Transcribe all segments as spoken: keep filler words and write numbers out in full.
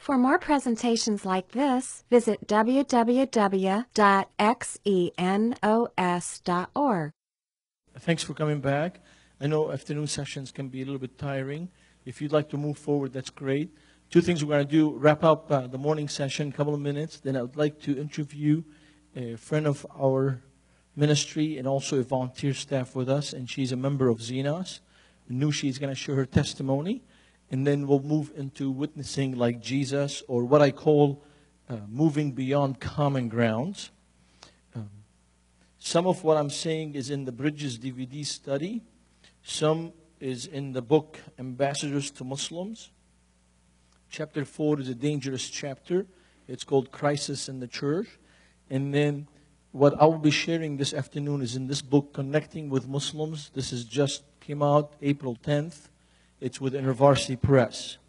For more presentations like this, visit w w w dot xenos dot org. Thanks for coming back. I know afternoon sessions can be a little bit tiring. If you'd like to move forward, that's great. Two things we're going to do, wrap up uh, the morning session, a couple of minutes. Then I would like to interview a friend of our ministry and also a volunteer staff with us, and she's a member of Xenos. Nushi is going to share her testimony, and then we'll move into witnessing like Jesus, or what I call uh, moving beyond common grounds. Um, some of what I'm saying is in the Bridges D V D study. Some is in the book Ambassadors to Muslims. Chapter four is a dangerous chapter. It's called Crisis in the Church. And then what I will be sharing this afternoon is in this book, Connecting with Muslims. This is just came out April tenth. It's with InterVarsity Press.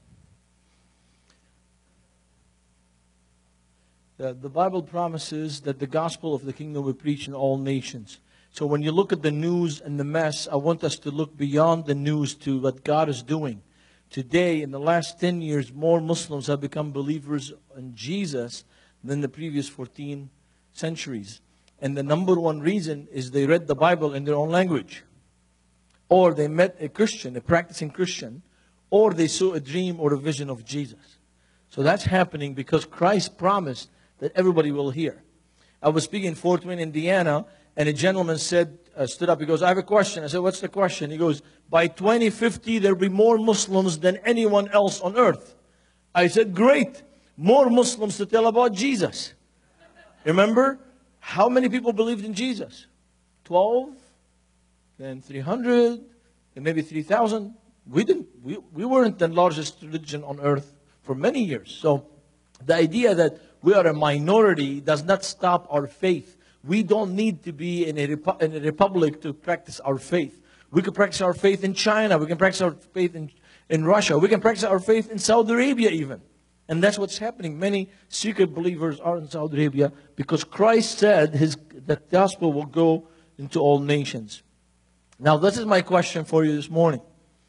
The, the Bible promises that the gospel of the kingdom will be preached in all nations. So when you look at the news and the mess, I want us to look beyond the news to what God is doing. Today, in the last ten years, more Muslims have become believers in Jesus than the previous fourteen centuries. And the number one reason is they read the Bible in their own language. Or they met a Christian, a practicing Christian. Or they saw a dream or a vision of Jesus. So that's happening because Christ promised that everybody will hear. I was speaking in Fort Wayne, Indiana, and a gentleman said, uh, stood up, he goes, I have a question. I said, what's the question? He goes, by twenty fifty, there will be more Muslims than anyone else on earth. I said, great, more Muslims to tell about Jesus. Remember, how many people believed in Jesus? twelve, then three hundred, then maybe three thousand. We didn't, we, we weren't the largest religion on earth for many years. So the idea that we are a minority does not stop our faith. We don't need to be in a, repu in a republic to practice our faith. We can practice our faith in China. We can practice our faith in, in Russia. We can practice our faith in Saudi Arabia even. And that's what's happening. Many secret believers are in Saudi Arabia because Christ said his, that the gospel will go into all nations. Now, this is my question for you this morning.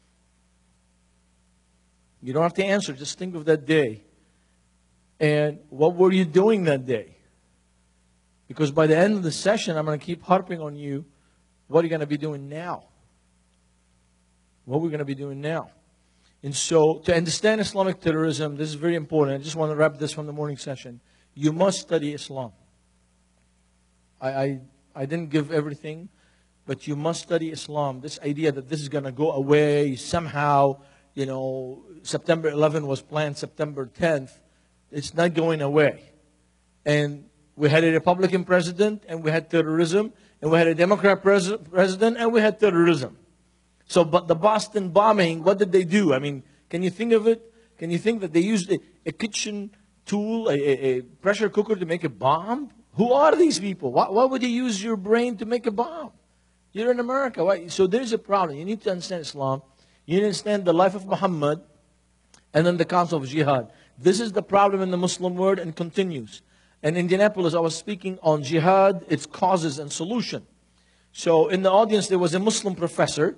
You don't have to answer. Just think of that day. And what were you doing that day? Because by the end of the session, I'm going to keep harping on you. What are you going to be doing now? What are we going to be doing now? And so, to understand Islamic terrorism, this is very important. I just want to wrap this from the morning session. You must study Islam. I, I, I didn't give everything, but you must study Islam. This idea that this is going to go away somehow, you know, September eleventh was planned September tenth. It's not going away. And we had a Republican president, and we had terrorism, and we had a Democrat pres president, and we had terrorism. So, but the Boston bombing, what did they do? I mean, can you think of it? Can you think that they used a, a kitchen tool, a, a, a pressure cooker to make a bomb? Who are these people? Why, why would you use your brain to make a bomb? You're in America. Why? So there's a problem. You need to understand Islam. You need to understand the life of Muhammad, and then the concept of jihad. This is the problem in the Muslim world and continues. In Indianapolis, I was speaking on jihad, its causes and solution. So in the audience, there was a Muslim professor.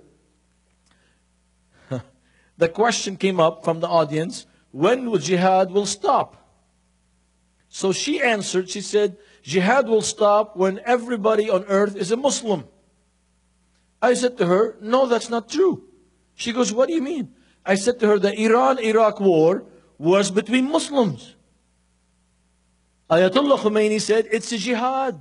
The question came up from the audience, when will jihad will stop? So she answered, she said, jihad will stop when everybody on earth is a Muslim. I said to her, no, that's not true. She goes, what do you mean? I said to her, the Iran-Iraq war was between Muslims. Ayatollah Khomeini said, it's a jihad.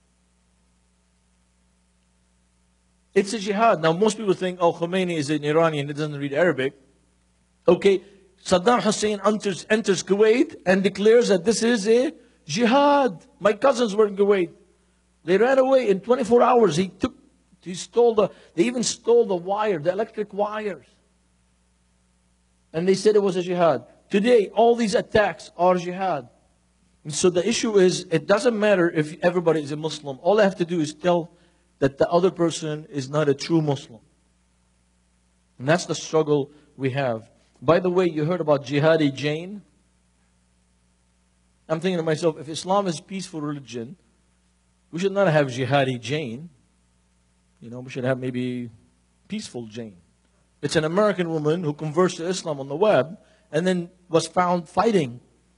It's a jihad. Now, most people think, oh, Khomeini is an Iranian, he doesn't read Arabic. Okay, Saddam Hussein enters, enters Kuwait and declares that this is a jihad. My cousins were in Kuwait. They ran away in twenty-four hours. He took, he stole the, they even stole the wire, the electric wires. And they said it was a jihad. Today, all these attacks are jihad. And so the issue is, it doesn't matter if everybody is a Muslim. All I have to do is tell that the other person is not a true Muslim. And that's the struggle we have. By the way, you heard about Jihadi Jane? I'm thinking to myself, if Islam is a peaceful religion, we should not have Jihadi Jane. You know, we should have maybe Peaceful Jane. It's an American woman who converts to Islam on the web and then was found fighting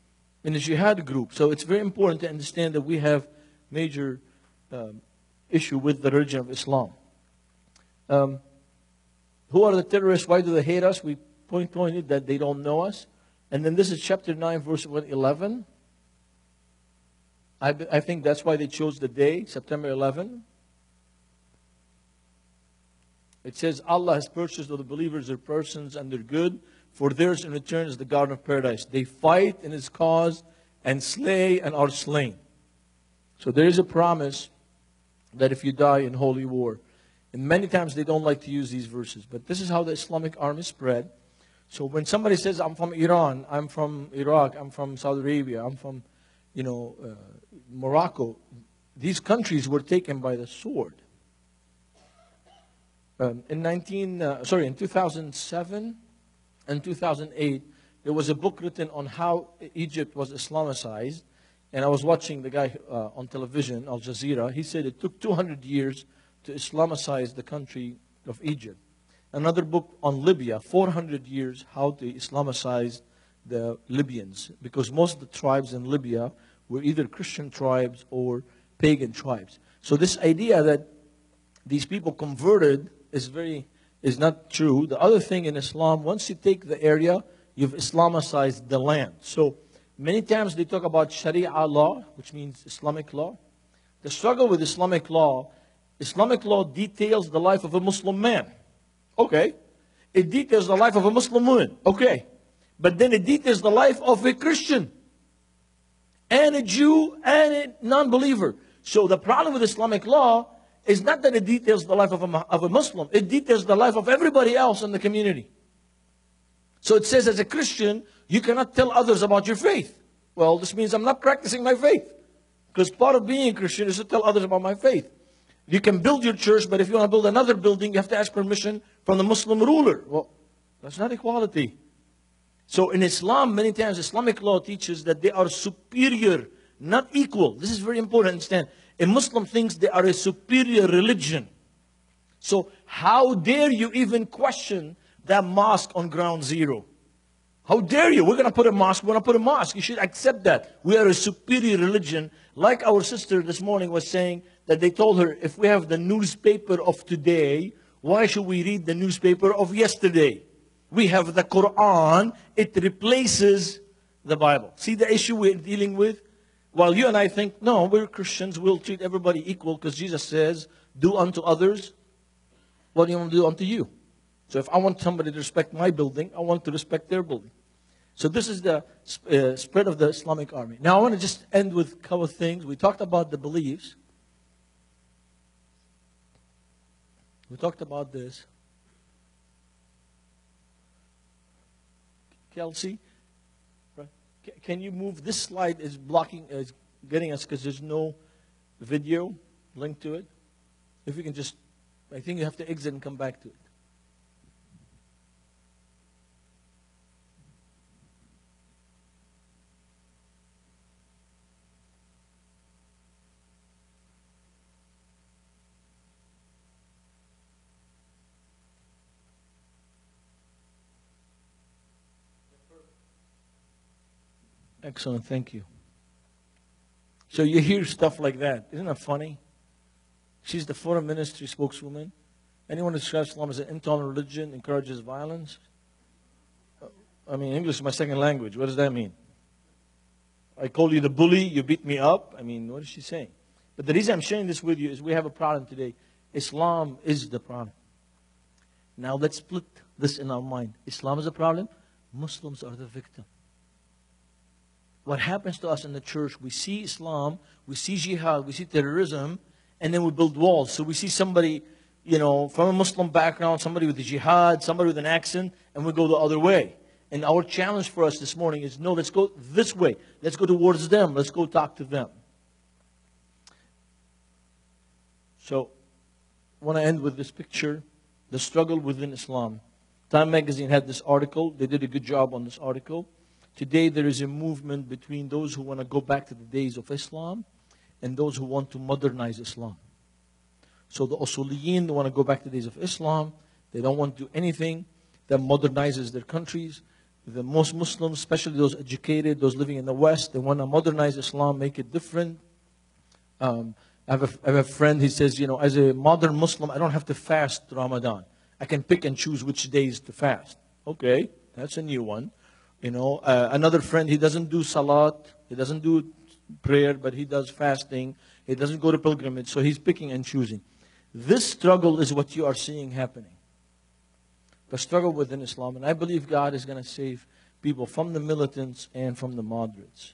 in the jihad group. So it's very important to understand that we have major um, issue with the religion of Islam. Um, who are the terrorists? Why do they hate us? We point pointed that they don't know us. And then this is chapter nine, verse one eleven. I, I think that's why they chose the day, September eleventh. It says, Allah has purchased of the believers their persons and their good, for theirs in return is the garden of paradise. They fight in His cause and slay and are slain. So there is a promise that if you die in holy war. And many times they don't like to use these verses. But this is how the Islamic army spread. So when somebody says, I'm from Iran, I'm from Iraq, I'm from Saudi Arabia, I'm from, you know, uh, Morocco, these countries were taken by the sword. Um, in nineteen, uh, sorry, in two thousand seven and two thousand eight, there was a book written on how Egypt was Islamicized. And I was watching the guy uh, on television, Al Jazeera. He said it took two hundred years to Islamicize the country of Egypt. Another book on Libya, four hundred years, how to Islamicize the Libyans. Because most of the tribes in Libya were either Christian tribes or pagan tribes. So this idea that these people converted is very is not true. The other thing in Islam, once you take the area, you've Islamicized the land. So many times they talk about Sharia law, which means Islamic law. The struggle with Islamic law, Islamic law details the life of a Muslim man. Okay. It details the life of a Muslim woman. Okay. But then it details the life of a Christian and a Jew and a non-believer. So the problem with Islamic law is not that it details the life of a, of a Muslim. It details the life of everybody else in the community. So it says as a Christian, you cannot tell others about your faith. Well, this means I'm not practicing my faith. Because part of being a Christian is to tell others about my faith. You can build your church, but if you want to build another building, you have to ask permission from the Muslim ruler. Well, that's not equality. So in Islam, many times Islamic law teaches that they are superior, not equal. This is very important to understand. A Muslim thinks they are a superior religion. So how dare you even question that mosque on ground zero? How dare you? We're going to put a mosque. We're going to put a mosque. You should accept that. We are a superior religion. Like our sister this morning was saying that they told her, if we have the newspaper of today, why should we read the newspaper of yesterday? We have the Quran. It replaces the Bible. See the issue we're dealing with? While you and I think, no, we're Christians. We'll treat everybody equal because Jesus says, do unto others what do you want to do unto you? So if I want somebody to respect my building, I want to respect their building. So this is the uh, spread of the Islamic army. Now I want to just end with a couple of things. We talked about the beliefs. We talked about this. Kelsey, right? Can you move? This slide is blocking, is getting us because there's no video linked to it. If you can just, I think you have to exit and come back to it. Excellent, thank you. So you hear stuff like that. Isn't that funny? She's the foreign ministry spokeswoman. Anyone who describes Islam as an intolerant religion encourages violence? I mean, English is my second language. What does that mean? I call you the bully, you beat me up. I mean, what is she saying? But the reason I'm sharing this with you is we have a problem today. Islam is the problem. Now let's split this in our mind. Islam is a problem. Muslims are the victim. What happens to us in the church, we see Islam, we see jihad, we see terrorism, and then we build walls. So we see somebody, you know, from a Muslim background, somebody with a jihad, somebody with an accent, and we go the other way. And our challenge for us this morning is, no, let's go this way. Let's go towards them. Let's go talk to them. So I want to end with this picture, the struggle within Islam. Time magazine had this article. They did a good job on this article. Today there is a movement between those who want to go back to the days of Islam and those who want to modernize Islam. So the Usuliyin want to go back to the days of Islam. They don't want to do anything that modernizes their countries. the most Muslims, especially those educated, those living in the West, they want to modernize Islam, make it different. Um, I, have a, I have a friend, he says, you know, as a modern Muslim, I don't have to fast Ramadan. I can pick and choose which days to fast. Okay, that's a new one. You know, uh, another friend, he doesn't do salat, he doesn't do prayer, but he does fasting. He doesn't go to pilgrimage, so he's picking and choosing. This struggle is what you are seeing happening. The struggle within Islam. And I believe God is going to save people from the militants and from the moderates.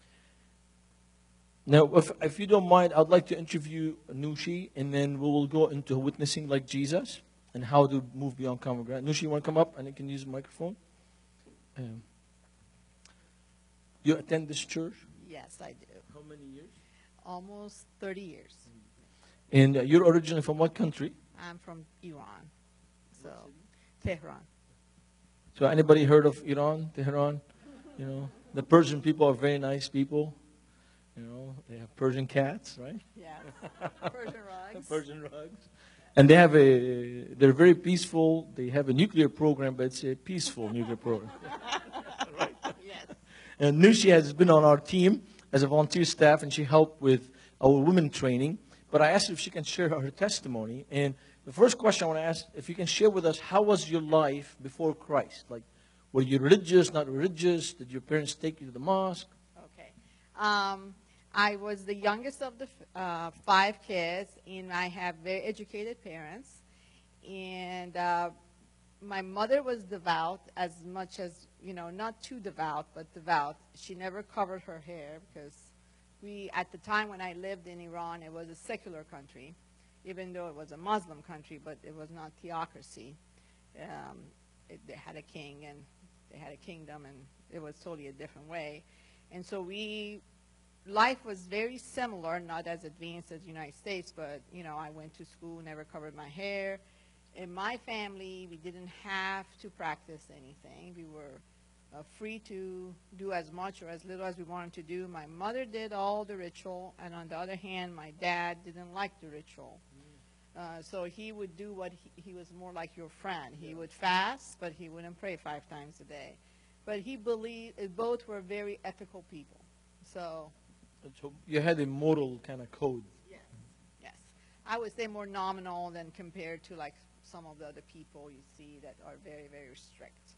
Now, if, if you don't mind, I'd like to interview Nushi, and then we will go into witnessing like Jesus and how to move beyond common ground. Nushi, you want to come up and you can use the microphone? Um, you attend this church? Yes, I do. How many years? Almost thirty years. And uh, you're originally from what country? I'm from Iran, so Tehran. So anybody heard of Iran, Tehran? You know, the Persian people are very nice people. You know, they have Persian cats, right? Yeah, Persian rugs. Persian rugs. And they have a, they're very peaceful. They have a nuclear program, but it's a peaceful nuclear program. Right? Yes. And Nushi has been on our team as a volunteer staff, and she helped with our women training. But I asked her if she can share her testimony. And the first question I want to ask, if you can share with us, how was your life before Christ? Like, were you religious, not religious? Did your parents take you to the mosque? Okay. Um, I was the youngest of the uh, five kids, and I have very educated parents. And uh, my mother was devout, as much as, you know, not too devout, but devout. She never covered her hair because we, at the time when I lived in Iran, it was a secular country, even though it was a Muslim country, but it was not theocracy. Um, it, they had a king, and they had a kingdom, and it was totally a different way. And so we, life was very similar, not as advanced as the United States, but, you know, I went to school, never covered my hair. In my family, we didn't have to practice anything. We were uh, free to do as much or as little as we wanted to do. My mother did all the ritual, and on the other hand, my dad didn't like the ritual. Uh, so he would do what he, he was more like your friend. He would fast, but he wouldn't pray five times a day. But he believed, uh, both were very ethical people. So, So you had a moral kind of code. yes, yes. I would say more nominal than compared to like some of the other people you see that are very, very strict.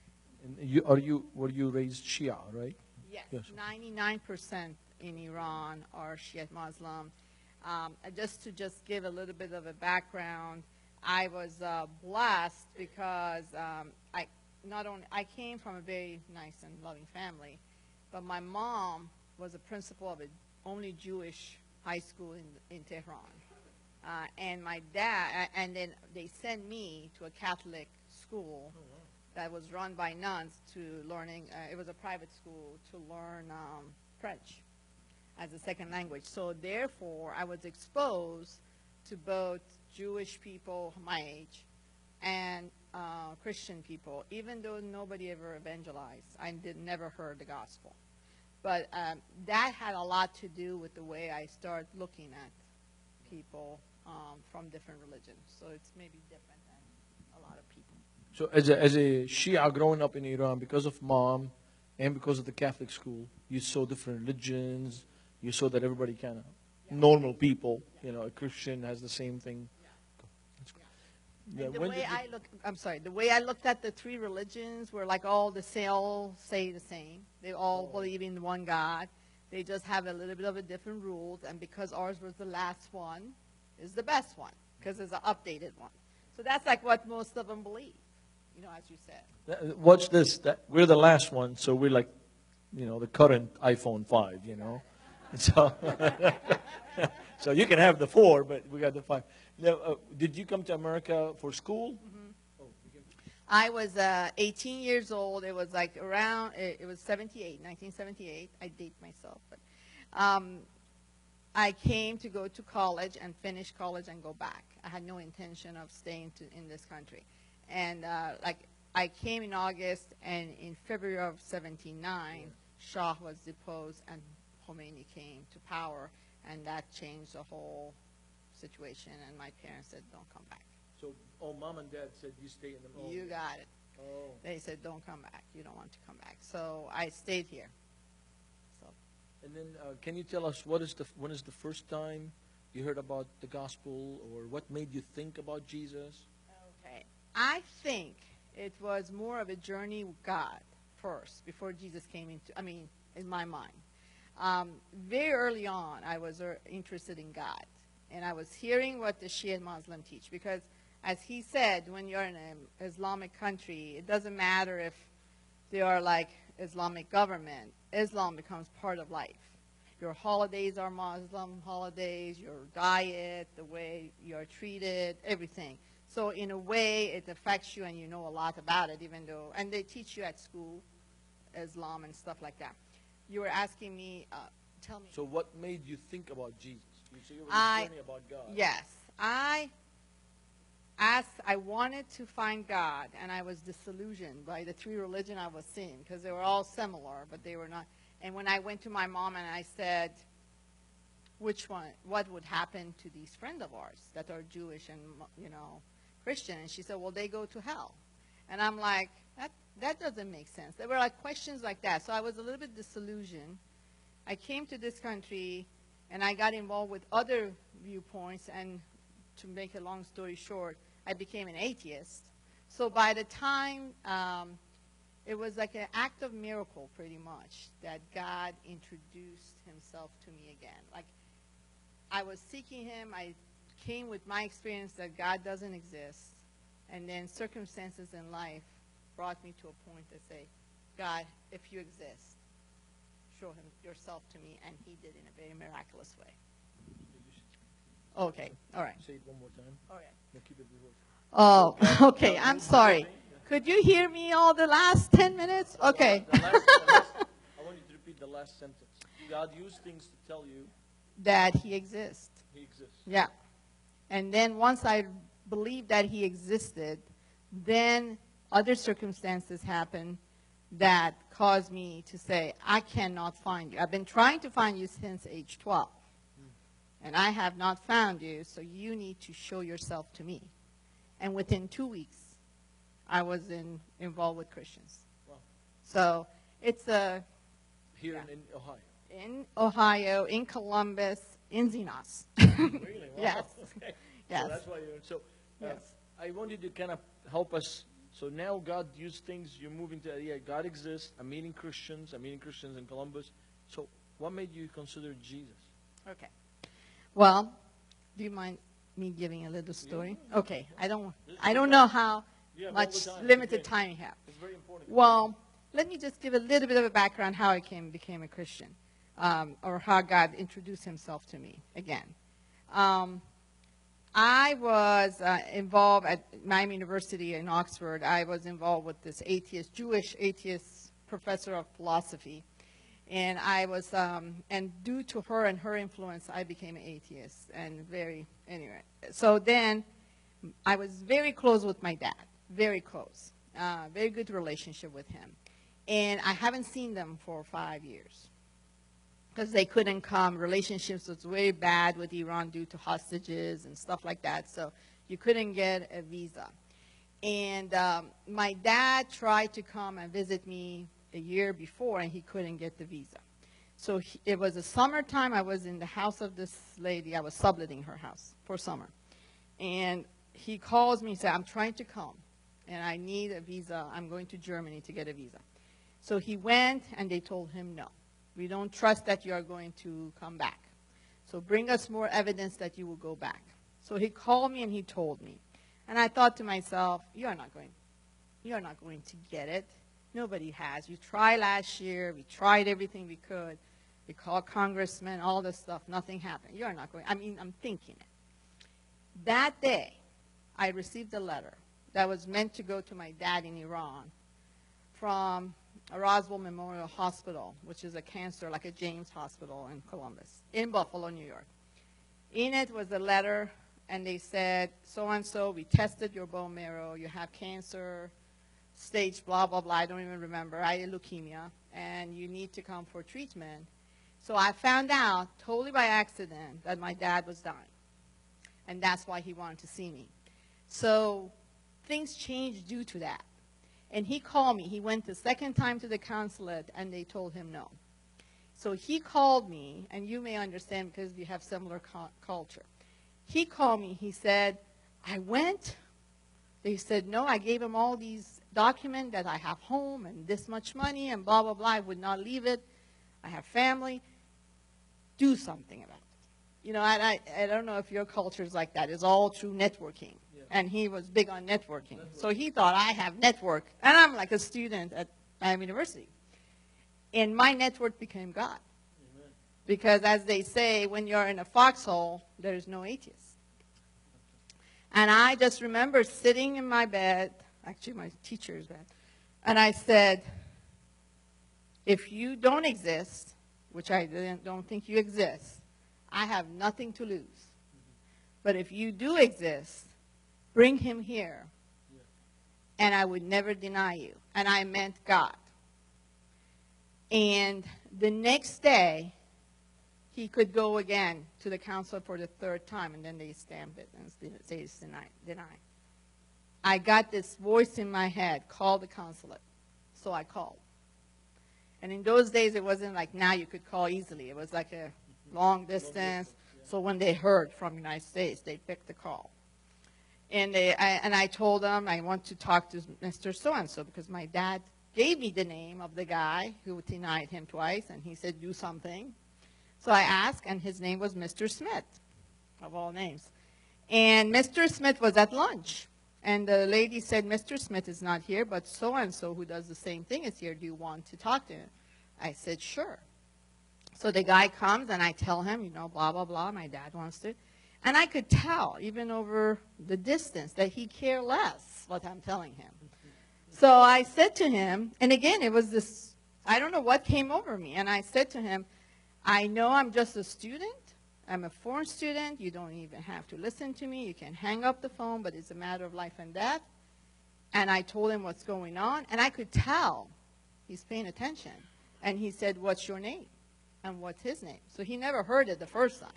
And you, are you, were you raised Shia, right? Yes, Yes. ninety-nine percent in Iran are Shiite Muslim. Um, and just to just give a little bit of a background, I was uh, blessed because um, I not only I came from a very nice and loving family, but my mom was a principal of a only Jewish high school in in Tehran, uh, and my dad, and then they sent me to a Catholic school that was run by nuns to learning. Uh, it was a private school to learn um, French as a second language. So therefore, I was exposed to both Jewish people my age and uh, Christian people, even though nobody ever evangelized. I did never heard the gospel. But um, that had a lot to do with the way I started looking at people um, from different religions. So it's maybe different than a lot of people. So as a, as a Shia growing up in Iran, because of mom and because of the Catholic school, you saw different religions. You saw that everybody kind of Yeah. normal people, Yeah. you know, a Christian has the same thing. That's good. Yeah, And the when way did you- I look, I'm sorry, the way I looked at the three religions were like all the say, all say the same. They all Oh. believe in one God. They just have a little bit of a different rules. And because ours was the last one, is the best one because it's an updated one. So that's like what most of them believe, you know, as you said. Uh, Watch this. That, we're the last one, so we're like, you know, the current iPhone five, you know. So, so you can have the four, but we got the five. Now, uh, did you come to America for school? I was uh, eighteen years old. It was like around, it, it was seventy-eight, nineteen seventy-eight. I date myself. But um, I came to go to college and finish college and go back. I had no intention of staying to, in this country. And uh, like I came in August, and in February of seventy-nine, Shah was deposed and Khomeini came to power, and that changed the whole situation. And my parents said, don't come back. So, oh, mom and dad said you stay in the You got it. Oh. They said, don't come back. You don't want to come back. So I stayed here. So And then, uh, can you tell us what is the when is the first time you heard about the gospel, or what made you think about Jesus? okay. I think it was more of a journey with God first before Jesus came into, I mean, in my mind. Um, very early on, I was uh, interested in God. And I was hearing what the Shia Muslim teach. Because, as he said, when you're in an Islamic country, it doesn't matter if they are like Islamic government. Islam becomes part of life. Your holidays are Muslim holidays, your diet, the way you're treated, everything. So in a way, it affects you and you know a lot about it, even though, and they teach you at school, Islam and stuff like that. You were asking me, uh, tell me. So what made you think about Jesus? You say you were I- journey about God. Yes, I asked, I wanted to find God, and I was disillusioned by the three religions I was seeing, because they were all similar, but they were not. And when I went to my mom and I said, which one, what would happen to these friends of ours that are Jewish and, you know, Christian? And she said, well, they go to hell. And I'm like, that, that doesn't make sense. There were like questions like that. So I was a little bit disillusioned. I came to this country, and I got involved with other viewpoints, and to make a long story short, I became an atheist. So by the time, um, it was like an act of miracle, pretty much, that God introduced himself to me again. Like, I was seeking him. I came with my experience that God doesn't exist. And then circumstances in life brought me to a point to say, God, if you exist, show him yourself to me. And he did in a very miraculous way. Okay, all right. Say it one more time. All right. No, keep it real. Oh, okay, I'm sorry. Could you hear me all the last ten minutes? Okay. The last, the last, I want you to repeat the last sentence. God used things to tell you That he exists. he exists. Yeah. And then once I believed that he existed, then other circumstances happened that caused me to say, I cannot find you. I've been trying to find you since age twelve. And I have not found you, so you need to show yourself to me. And within two weeks, I was in, involved with Christians. Wow. So it's a, Here Yeah. in, in Ohio. in Ohio, in Columbus, in Xenos. Really? Wow. Yes. Okay. Yes. So that's why you're, so uh, Yes. I want you to kind of help us. So now God used things, you're moving to, yeah, God exists. I'm meeting Christians. I'm meeting Christians in Columbus. So what made you consider Jesus? Okay. Well, do you mind me giving a little story? Okay. I don't. I don't know how You have all the much time. limited Okay. time you have. It's very important. Well, let me just give a little bit of a background how I came became a Christian, um, or how God introduced himself to me again. Um, I was uh, involved at Miami University in Oxford. I was involved with this atheist, Jewish atheist professor of philosophy. And I was, um, and due to her and her influence, I became an atheist. And very, anyway. So then I was very close with my dad, very close. Uh, very good relationship with him. And I haven't seen them for five years because they couldn't come. Relationships was very bad with Iran due to hostages and stuff like that. So you couldn't get a visa. And um, my dad tried to come and visit me a year before, and he couldn't get the visa. So he, it was a summertime. I was in the house of this lady. I was subletting her house for summer. And he calls me and said, I'm trying to come, and I need a visa. I'm going to Germany to get a visa. So he went, and they told him, no, we don't trust that you are going to come back. So bring us more evidence that you will go back. So he called me, and he told me. And I thought to myself, you are not going, you are not going to get it. Nobody has. You tried last year. We tried everything we could. We called congressmen, all this stuff. Nothing happened. You're not going. I mean, I'm thinking it. That day, I received a letter that was meant to go to my dad in Iran from a Roswell Memorial Hospital, which is a cancer, like a James Hospital in Columbus, in Buffalo, New York. In it was a letter, and they said, so-and-so, we tested your bone marrow. You have cancer, stage blah, blah, blah. I don't even remember. I had leukemia, and you need to come for treatment. So I found out, totally by accident, that my dad was dying. And that's why he wanted to see me. So things changed due to that. And he called me. He went the second time to the consulate, and they told him no. So he called me, and you may understand because we have similar cu- culture. He called me. He said, I went. They said, no, I gave him all these documents that I have home and this much money and blah, blah, blah. I would not leave it. I have family. Do something about it. You know, and I, I don't know if your culture is like that. It's all through networking. Yeah. And he was big on networking. Network. So he thought, I have network. And I'm like a student at Miami University. And my network became God. Amen. Because as they say, when you're in a foxhole, there's no atheist. And I just remember sitting in my bed, actually my teacher's bed, and I said, if you don't exist, which I didn't, don't think you exist, I have nothing to lose. Mm-hmm. But if you do exist, bring him here, yeah. and I would never deny you. And I meant God. And the next day, he could go again to the council for the third time, and then they stamped it and say it's denied. denied. I got this voice in my head, call the consulate. So I called. And in those days, it wasn't like now you could call easily. It was like a long distance. So when they heard from the United States, they picked the call. And, they, I, and I told them I want to talk to Mister So-and-so because my dad gave me the name of the guy who denied him twice, and he said, do something. So I asked, and his name was Mister Smith, of all names. And Mister Smith was at lunch. And the lady said, Mister Smith is not here, but so-and-so who does the same thing is here. Do you want to talk to him? I said, sure. So the guy comes, and I tell him, you know, blah, blah, blah, my dad wants to. And I could tell, even over the distance, that he cared less what I'm telling him. So I said to him, and again, it was this, I don't know what came over me. And I said to him, I know I'm just a student. I'm a foreign student. You don't even have to listen to me. You can hang up the phone, but it's a matter of life and death. And I told him what's going on, and I could tell he's paying attention. And he said, what's your name? And what's his name? So he never heard it the first time.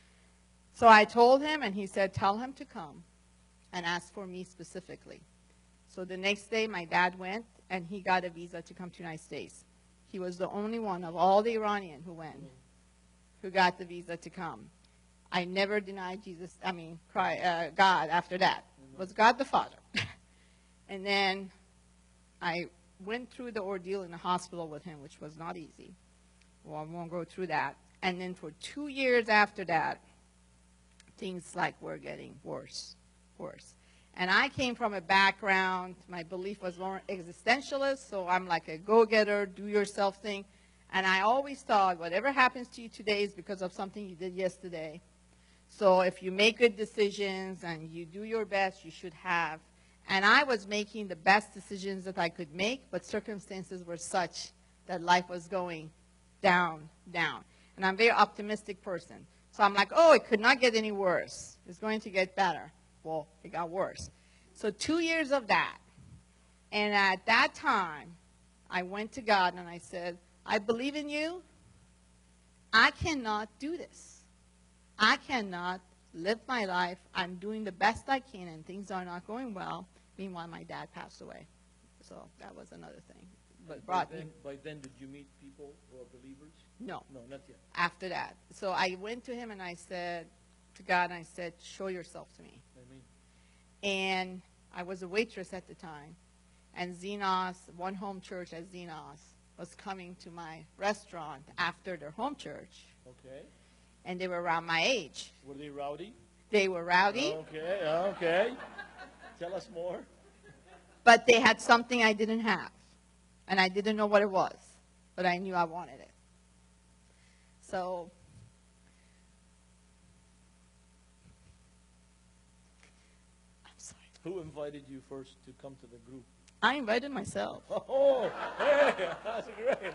So I told him, and he said, tell him to come and ask for me specifically. So the next day, my dad went, and he got a visa to come to the United States. He was the only one of all the Iranian who went, who got the visa to come. I never denied Jesus, I mean, cry, uh, God after that. It was God the Father. And then I went through the ordeal in the hospital with him, which was not easy. Well, I won't go through that. And then for two years after that, things like were getting worse, worse. And I came from a background, my belief was more existentialist, so I'm like a go-getter, do-yourself thing. And I always thought, whatever happens to you today is because of something you did yesterday. So if you make good decisions and you do your best, you should have. And I was making the best decisions that I could make, but circumstances were such that life was going down, down. And I'm a very optimistic person. So I'm like, oh, it could not get any worse. It's going to get better. Well, it got worse. So two years of that. And at that time, I went to God and I said, I believe in you. I cannot do this. I cannot live my life. I'm doing the best I can, and things are not going well. Meanwhile, my dad passed away. So that was another thing. But by, then, by then, did you meet people who are believers? No. No, not yet. After that. So I went to him and I said, to God, and I said, show yourself to me. Amen. And I was a waitress at the time. And Xenos, one home church at Xenos, was coming to my restaurant after their home church. Okay. And they were around my age. Were they rowdy? They were rowdy. Okay, okay. Tell us more. But they had something I didn't have. And I didn't know what it was. But I knew I wanted it. So I'm sorry. Who invited you first to come to the group? I invited myself. Oh, hey, that's great.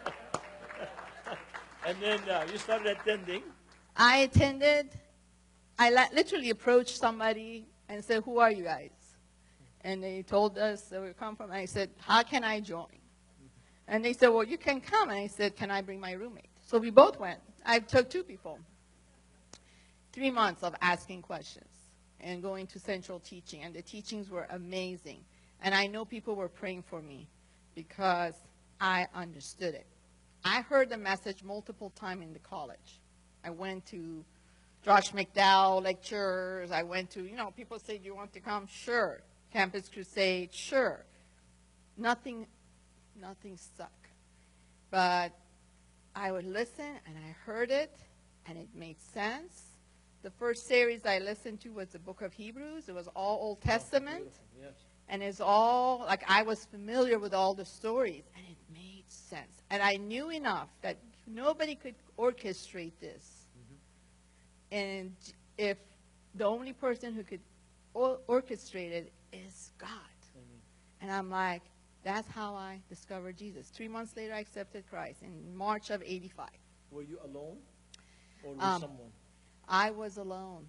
And then uh, you started attending. I attended. I li- literally approached somebody and said, who are you guys? And they told us where we come from. And I said, how can I join? And they said, well, you can come. And I said, can I bring my roommate? So we both went. I took two people. Three months of asking questions and going to central teaching. And the teachings were amazing. And I know people were praying for me because I understood it. I heard the message multiple times in the college. I went to Josh McDowell lectures. I went to, you know, people say, do you want to come? Sure. Campus Crusade, sure. Nothing, nothing stuck. But I would listen, and I heard it, and it made sense. The first series I listened to was the book of Hebrews. It was all Old Testament. Oh, yes. And it's all, like, I was familiar with all the stories, and it made sense. And I knew enough that nobody could orchestrate this. Mm-hmm. And if the only person who could or- orchestrate it is God. Mm-hmm. And I'm like, that's how I discovered Jesus. Three months later, I accepted Christ in March of eighty-five. Were you alone or with Um, someone? I was alone.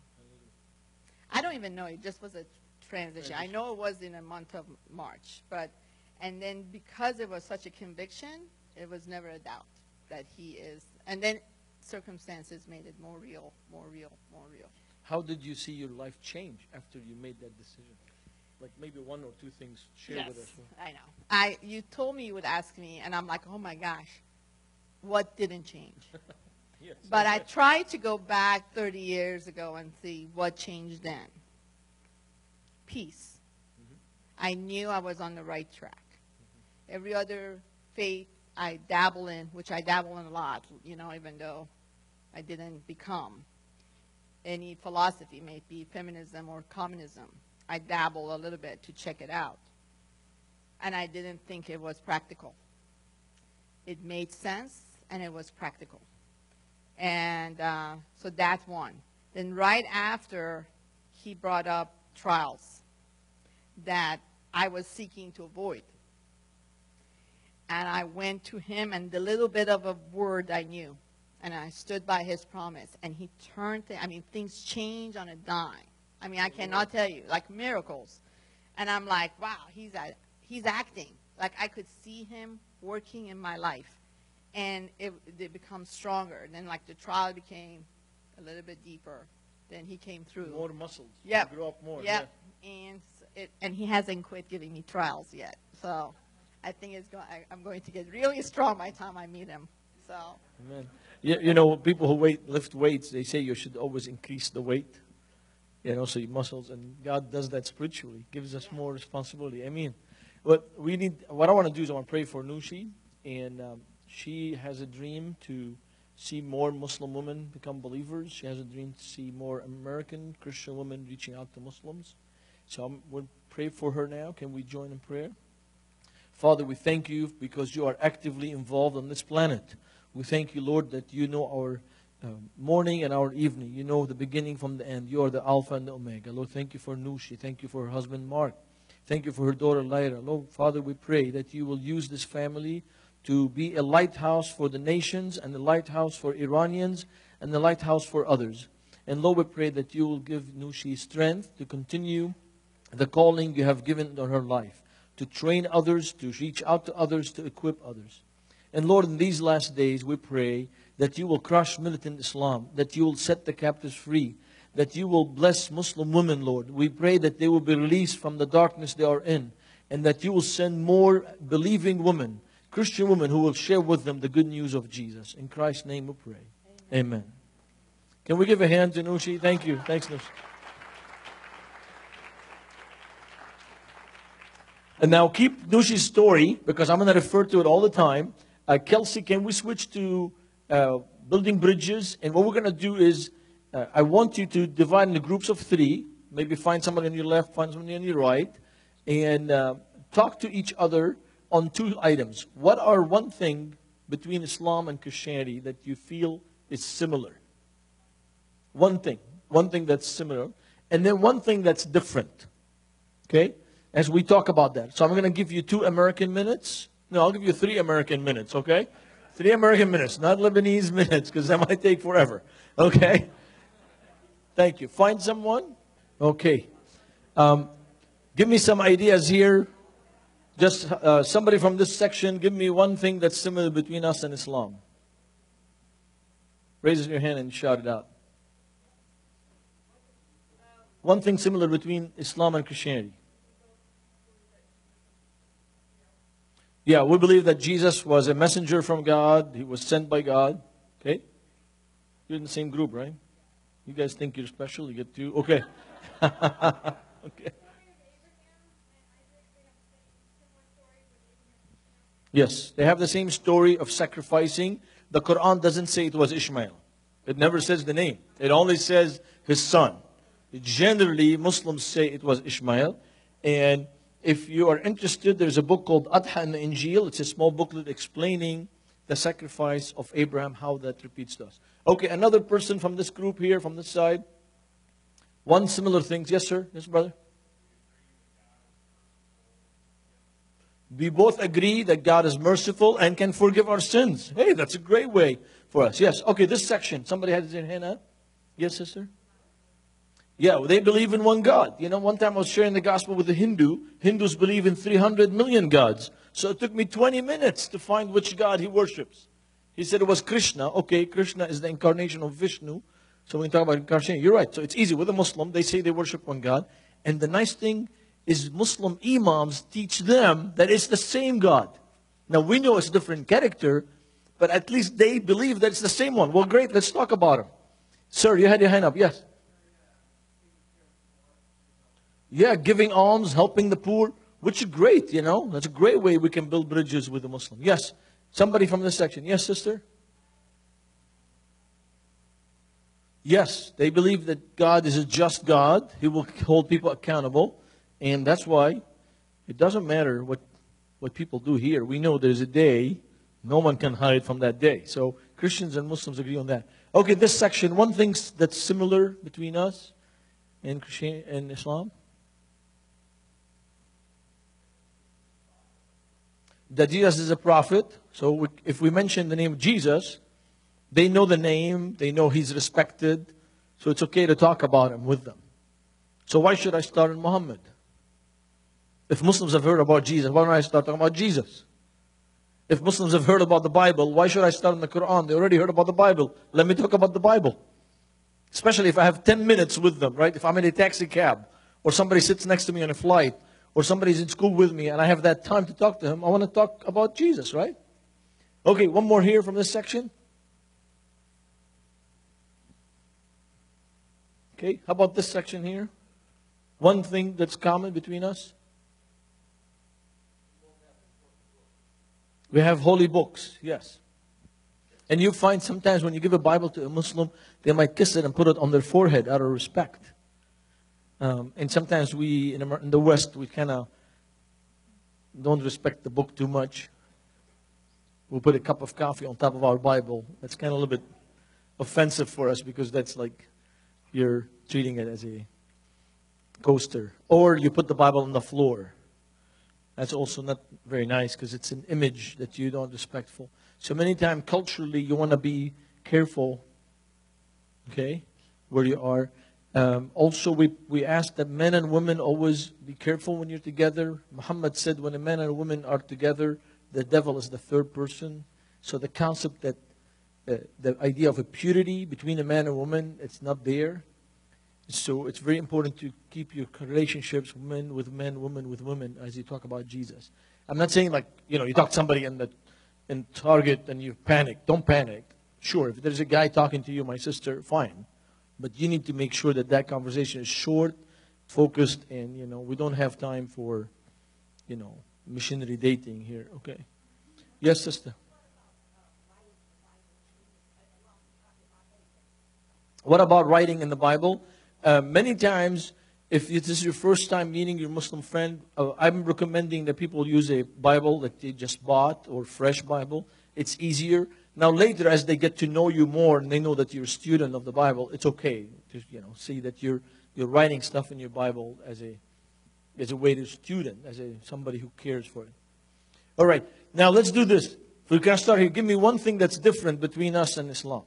I don't even know. It just was a transition. I know it was in a month of March, but and then because it was such a conviction, it was never a doubt that he is. And then circumstances made it more real, more real, more real. How did you see your life change after you made that decision? Like maybe one or two things. Share Yes, with us. I know. I you told me you would ask me, and I'm like, oh my gosh, what didn't change? Yes. But I tried to go back thirty years ago and see what changed then. Peace. Mm-hmm. I knew I was on the right track. Mm-hmm. Every other faith I dabble in, which I dabble in a lot, you know, even though I didn't become any philosophy, may it be feminism or communism. I dabble a little bit to check it out. And I didn't think it was practical. It made sense, and it was practical. And uh, so that's one. Then right after, he brought up trials that I was seeking to avoid. And I went to him, and the little bit of a word I knew, and I stood by his promise. And he turned, th- I mean, things change on a dime. I mean, I cannot tell you, like miracles. And I'm like, wow, he's, a, he's acting. Like I could see him working in my life. And it, it becomes stronger. And then like the trial became a little bit deeper. Then he came through. More muscles. Yep. You grew up more. Yep. Yeah. And, it, and he hasn't quit giving me trials yet. So I think it's go- I, I'm going to get really strong by the time I meet him. So. Amen. You, you know, people who weight, lift weights, they say you should always increase the weight. You know, so your muscles, and God does that spiritually. Gives us more responsibility. I mean, what we need, what I want to do is I want to pray for Nushi, and um, she has a dream to see more Muslim women become believers. She has a dream to see more American Christian women reaching out to Muslims. So I'm going to pray for her now. Can we join in prayer? Father, we thank you because you are actively involved on this planet. We thank you, Lord, that you know our uh, morning and our evening. You know the beginning from the end. You are the Alpha and the Omega. Lord, thank you for Nushi. Thank you for her husband, Mark. Thank you for her daughter, Lyra. Lord, Father, we pray that you will use this family to be a lighthouse for the nations and a lighthouse for Iranians and a lighthouse for others. And Lord, we pray that you will give Nushi strength to continue the calling you have given on her life, to train others, to reach out to others, to equip others. And Lord, in these last days, we pray that you will crush militant Islam, that you will set the captives free, that you will bless Muslim women, Lord. We pray that they will be released from the darkness they are in, and that you will send more believing women, Christian women, who will share with them the good news of Jesus. In Christ's name we pray. Amen. Amen. Can we give a hand to Nushi? Thank you. Thanks, Nushi. And now keep Nushi's story, because I'm going to refer to it all the time. Uh, Kelsey, can we switch to uh, building bridges? And what we're going to do is, uh, I want you to divide into groups of three. Maybe find somebody on your left, find somebody on your right. And uh, talk to each other on two items. What are one thing between Islam and Christianity that you feel is similar? One thing. One thing that's similar. And then one thing that's different. Okay? As we talk about that. So I'm going to give you two American minutes. No, I'll give you three American minutes, okay? Three American minutes, not Lebanese minutes, because that might take forever. Okay? Thank you. Find someone? Okay. Um, give me some ideas here. Just uh, somebody from this section, give me one thing that's similar between us and Islam. Raise your hand and shout it out. One thing similar between Islam and Christianity. Yeah, we believe that Jesus was a messenger from God. He was sent by God. Okay? You're in the same group, right? You guys think you're special? You get two? Okay. Okay. Yes, they have the same story of sacrificing. The Quran doesn't say it was Ishmael. It never says the name. It only says his son. Generally, Muslims say it was Ishmael. And if you are interested, there's a book called Adha in the Injil. It's a small booklet explaining the sacrifice of Abraham, how that repeats to us. Okay, another person from this group here, from this side. One similar thing. Yes, sir? Yes, brother? We both agree that God is merciful and can forgive our sins. Hey, that's a great way for us. Yes. Okay, this section. Somebody has their hand up? Yes, sister? Yeah, well, they believe in one God. You know, one time I was sharing the gospel with a Hindu. Hindus believe in three hundred million gods. So it took me twenty minutes to find which God he worships. He said it was Krishna. Okay, Krishna is the incarnation of Vishnu. So when we talk about incarnation, you're right. So it's easy. With a Muslim, they say they worship one God. And the nice thing is Muslim imams teach them that it's the same God. Now we know it's a different character, but at least they believe that it's the same one. Well, great. Let's talk about him. Sir, you had your hand up. Yes. Yeah, giving alms, helping the poor, which is great, you know. That's a great way we can build bridges with the Muslim. Yes. Somebody from this section. Yes, sister? Yes, they believe that God is a just God. He will hold people accountable. And that's why it doesn't matter what, what people do here. We know there's a day, no one can hide from that day. So Christians and Muslims agree on that. Okay, this section, one thing that's similar between us and Christian and Islam. That Jesus is a prophet. So we, if we mention the name of Jesus, they know the name, they know he's respected, so it's okay to talk about him with them. So why should I start in Muhammad? If Muslims have heard about Jesus, why don't I start talking about Jesus? If Muslims have heard about the Bible, why should I start in the Quran? They already heard about the Bible. Let me talk about the Bible. Especially if I have ten minutes with them, right? If I'm in a taxi cab, or somebody sits next to me on a flight, or somebody's in school with me, and I have that time to talk to him, I want to talk about Jesus, right? Okay, one more here from this section. Okay, how about this section here? One thing that's common between us. We have holy books, yes. And you find sometimes when you give a Bible to a Muslim, they might kiss it and put it on their forehead out of respect. Um, and sometimes we, in the, in the West, we kind of don't respect the book too much. We'll put a cup of coffee on top of our Bible. That's kind of a little bit offensive for us because that's like you're treating it as a coaster. Or you put the Bible on the floor. That's also not very nice because it's an image that you don't respectful. So many times culturally you want to be careful, okay, where you are. Um, also we, we ask that men and women always be careful when you're together. Muhammad said when a man and a woman are together, the devil is the third person. So the concept that uh, the idea of a purity between a man and a woman, it's not there. So it's very important to keep your relationships, men with men, women with women, as you talk about Jesus. I'm not saying like, you know, you talk to somebody in the in Target and you panic. Don't panic. Sure, if there's a guy talking to you, my sister, fine. But you need to make sure that that conversation is short, focused, and, you know, we don't have time for, you know, missionary dating here. Okay. Yes, sister. What about writing in the Bible? Uh, many times, if this is your first time meeting your Muslim friend, uh, I'm recommending that people use a Bible that they just bought or fresh Bible. It's easier. Now later, as they get to know you more and they know that you're a student of the Bible, it's okay to, you know, see that you're you're writing stuff in your Bible as a as a way to student, as a somebody who cares for it. All right. Now let's do this. If we can start here, give me one thing that's different between us and Islam.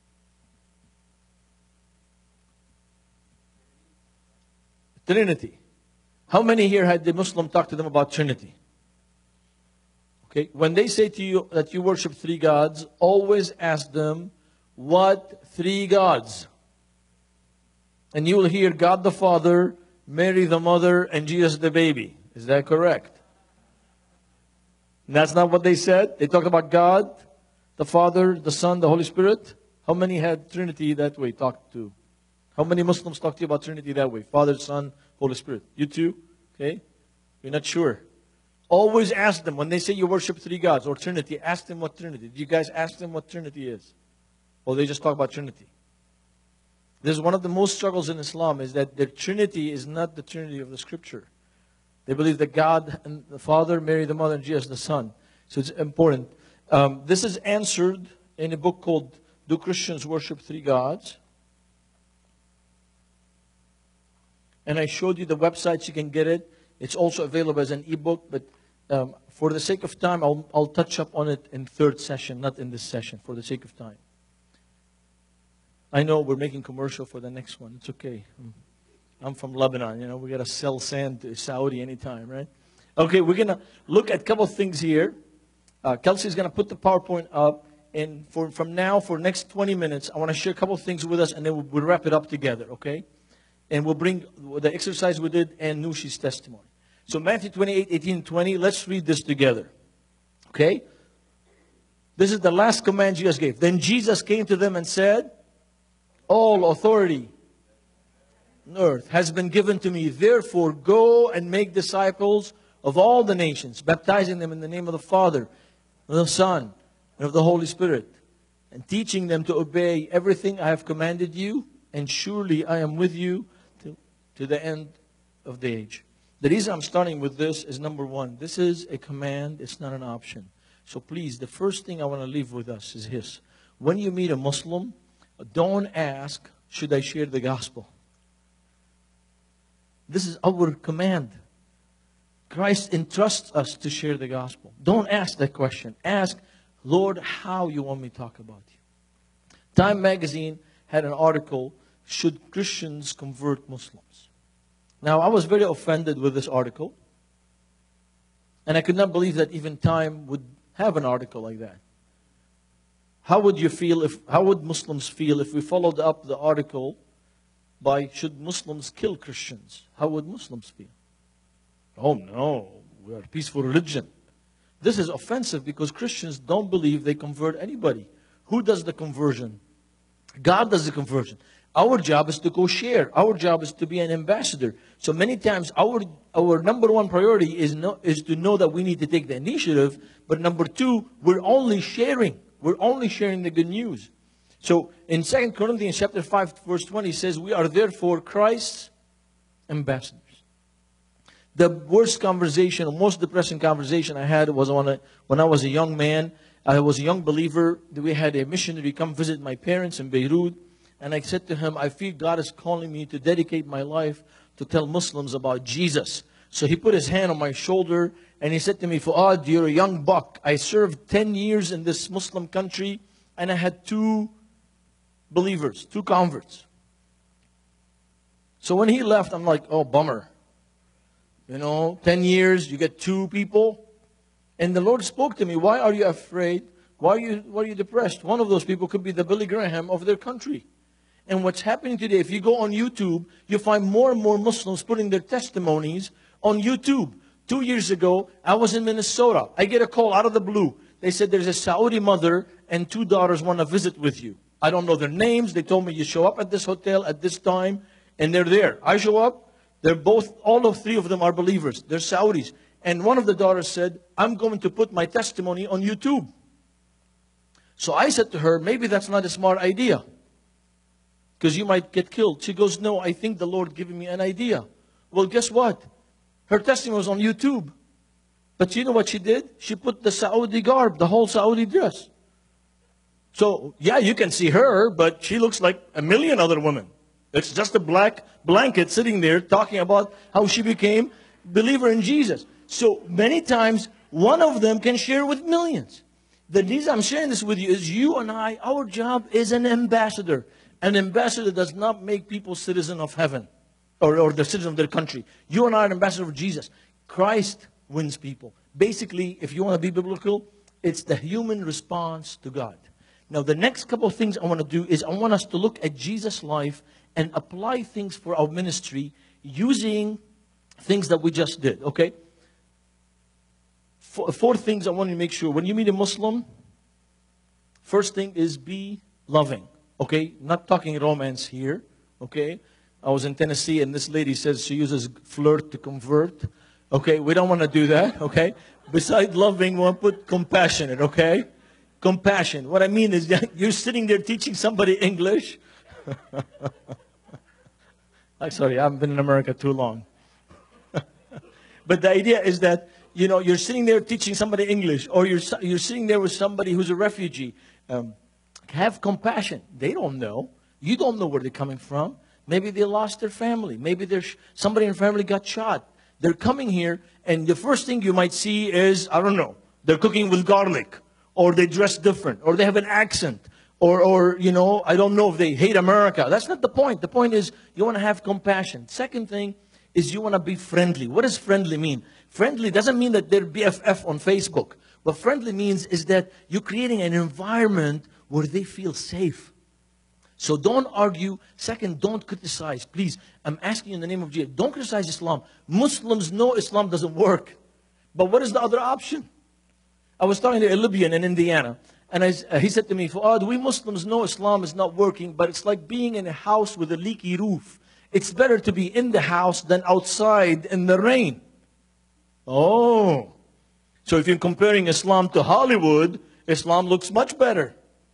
Trinity. How many here had the Muslim talk to them about Trinity? Okay. When they say to you that you worship three gods, always ask them, what three gods? And you will hear God the Father, Mary the Mother, and Jesus the baby. Is that correct? And that's not what they said. They talked about God, the Father, the Son, the Holy Spirit. How many had Trinity that way talked to? How many Muslims talk to you about Trinity that way? Father, Son, Holy Spirit. You too? Okay? You're not sure. Always ask them, when they say you worship three gods or Trinity, ask them what Trinity. Do you guys ask them what Trinity is? Or they just talk about Trinity? This is one of the most struggles in Islam, is that the Trinity is not the Trinity of the Scripture. They believe that God and the Father, Mary the Mother, and Jesus the Son. So it's important. Um, this is answered in a book called Do Christians Worship Three Gods? And I showed you the websites you can get it. It's also available as an ebook, but um, for the sake of time, I'll, I'll touch up on it in third session, not in this session, for the sake of time. I know we're making commercial for the next one. It's okay. I'm from Lebanon, you know, we got to sell sand to Saudi anytime, right? Okay, we're going to look at a couple of things here. Uh, Kelsey's going to put the PowerPoint up, and for, from now, for the next twenty minutes, I want to share a couple of things with us, and then we'll, we'll wrap it up together, okay? And we'll bring the exercise we did and Nushi's testimony. So Matthew twenty-eight, eighteen, and twenty, let's read this together, okay? This is the last command Jesus gave. Then Jesus came to them and said, all authority on earth has been given to me. Therefore, go and make disciples of all the nations, baptizing them in the name of the Father, of the Son, and of the Holy Spirit, and teaching them to obey everything I have commanded you. And surely I am with you to, to the end of the age. The reason I'm starting with this is, number one, this is a command. It's not an option. So please, the first thing I want to leave with us is this. When you meet a Muslim, don't ask, should I share the gospel? This is our command. Christ entrusts us to share the gospel. Don't ask that question. Ask, Lord, how you want me to talk about you. Time magazine had an article, should Christians convert Muslims? Now, I was very offended with this article. And I could not believe that even Time would have an article like that. How would you feel if, how would Muslims feel if we followed up the article by, should Muslims kill Christians? How would Muslims feel? Oh no, we are a peaceful religion. This is offensive because Christians don't believe they convert anybody. Who does the conversion? God does the conversion. Our job is to go share. Our job is to be an ambassador. So many times our, our number one priority is, no, is to know that we need to take the initiative. But number two, we're only sharing. We're only sharing the good news. So in Second Corinthians chapter five, verse twenty, it says, we are therefore Christ's ambassadors. The worst conversation, or most depressing conversation I had was on a, when I was a young man. I was a young believer. We had a missionary come visit my parents in Beirut. And I said to him, I feel God is calling me to dedicate my life to tell Muslims about Jesus. So he put his hand on my shoulder and he said to me, Fuad, you're a young buck. I served ten years in this Muslim country and I had two believers, two converts. So when he left, I'm like, oh, bummer. You know, ten years, you get two people. And the Lord spoke to me, why are you afraid? Why are you, why are you depressed? One of those people could be the Billy Graham of their country. And what's happening today, if you go on YouTube, you find more and more Muslims putting their testimonies on YouTube. Two years ago, I was in Minnesota. I get a call out of the blue. They said there's a Saudi mother and two daughters want to visit with you. I don't know their names. They told me you show up at this hotel at this time, and they're there. I show up. They're both, all of three of them are believers. They're Saudis. And one of the daughters said, I'm going to put my testimony on YouTube. So I said to her, maybe that's not a smart idea, because you might get killed. She goes, no, I think the Lord giving me an idea. Well, guess what? Her testimony was on YouTube. But you know what she did? She put the Saudi garb, the whole Saudi dress. So, yeah, you can see her, but she looks like a million other women. It's just a black blanket sitting there talking about how she became a believer in Jesus. So many times, one of them can share with millions. The reason I'm sharing this with you is you and I, our job is an ambassador. An ambassador does not make people citizen of heaven or, or the citizen of their country. You and I are an ambassador of Jesus. Christ wins people. Basically, if you want to be biblical, it's the human response to God. Now, the next couple of things I want to do is I want us to look at Jesus' life and apply things for our ministry using things that we just did, okay? Four, four things I want you to make sure. When you meet a Muslim, first thing is be loving. Okay? Not talking romance here. Okay? I was in Tennessee and this lady says she uses flirt to convert. Okay? We don't want to do that. Okay? Besides loving, we want to put compassionate. Okay? Compassion. What I mean is you're sitting there teaching somebody English. I'm sorry, I haven't been in America too long. But the idea is that, you know, you're sitting there teaching somebody English, or you're, you're sitting there with somebody who's a refugee. Um, have compassion. They don't know. You don't know where they're coming from. Maybe they lost their family. Maybe there's somebody in their family got shot. They're coming here, and the first thing you might see is, I don't know, they're cooking with garlic, or they dress different, or they have an accent, or, or, you know, I don't know if they hate America. That's not the point. The point is you want to have compassion. Second thing is you want to be friendly. What does friendly mean? Friendly doesn't mean that they're B F F on Facebook. What friendly means is that you're creating an environment where they feel safe. So don't argue. Second, don't criticize. Please, I'm asking you in the name of Jesus, don't criticize Islam. Muslims know Islam doesn't work. But what is the other option? I was talking to a Libyan in Indiana. And I, uh, he said to me, Fuad, we Muslims know Islam is not working, but it's like being in a house with a leaky roof. It's better to be in the house than outside in the rain. Oh. So if you're comparing Islam to Hollywood, Islam looks much better.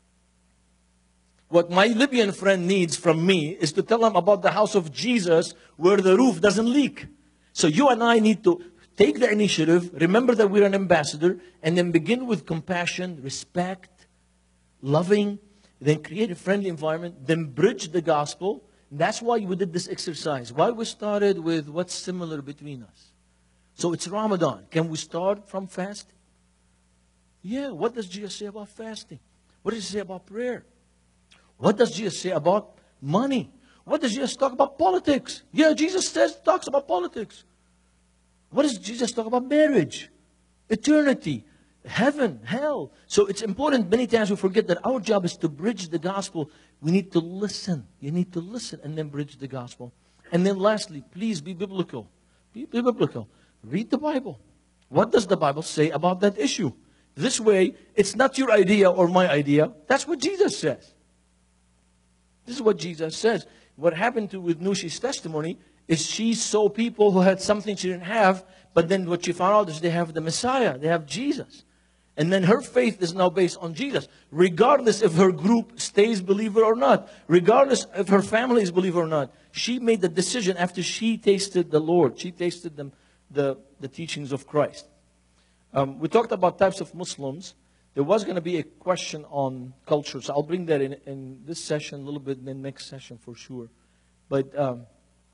What my Libyan friend needs from me is to tell him about the house of Jesus where the roof doesn't leak. So you and I need to take the initiative, remember that we're an ambassador, and then begin with compassion, respect, loving, then create a friendly environment, then bridge the gospel. And that's why we did this exercise. Why we started with what's similar between us. So it's Ramadan. Can we start from fasting? Yeah, what does Jesus say about fasting? What does he say about prayer? What does Jesus say about money? What does Jesus talk about politics? Yeah, Jesus says talks about politics. What does Jesus talk about? Marriage, eternity, heaven, hell. So it's important, many times we forget that our job is to bridge the gospel. We need to listen. You need to listen and then bridge the gospel. And then lastly, please be biblical. Be, be biblical. Read the Bible. What does the Bible say about that issue? This way, it's not your idea or my idea. That's what Jesus says. This is what Jesus says. What happened to with Nushi's testimony is she saw people who had something she didn't have, but then what she found out is they have the Messiah, they have Jesus. And then her faith is now based on Jesus, regardless if her group stays believer or not, regardless if her family is believer or not. She made the decision after she tasted the Lord. She tasted the, the, the teachings of Christ. Um, we talked about types of Muslims. There was going to be a question on culture, so I'll bring that in, in this session a little bit, in the next session for sure. But um,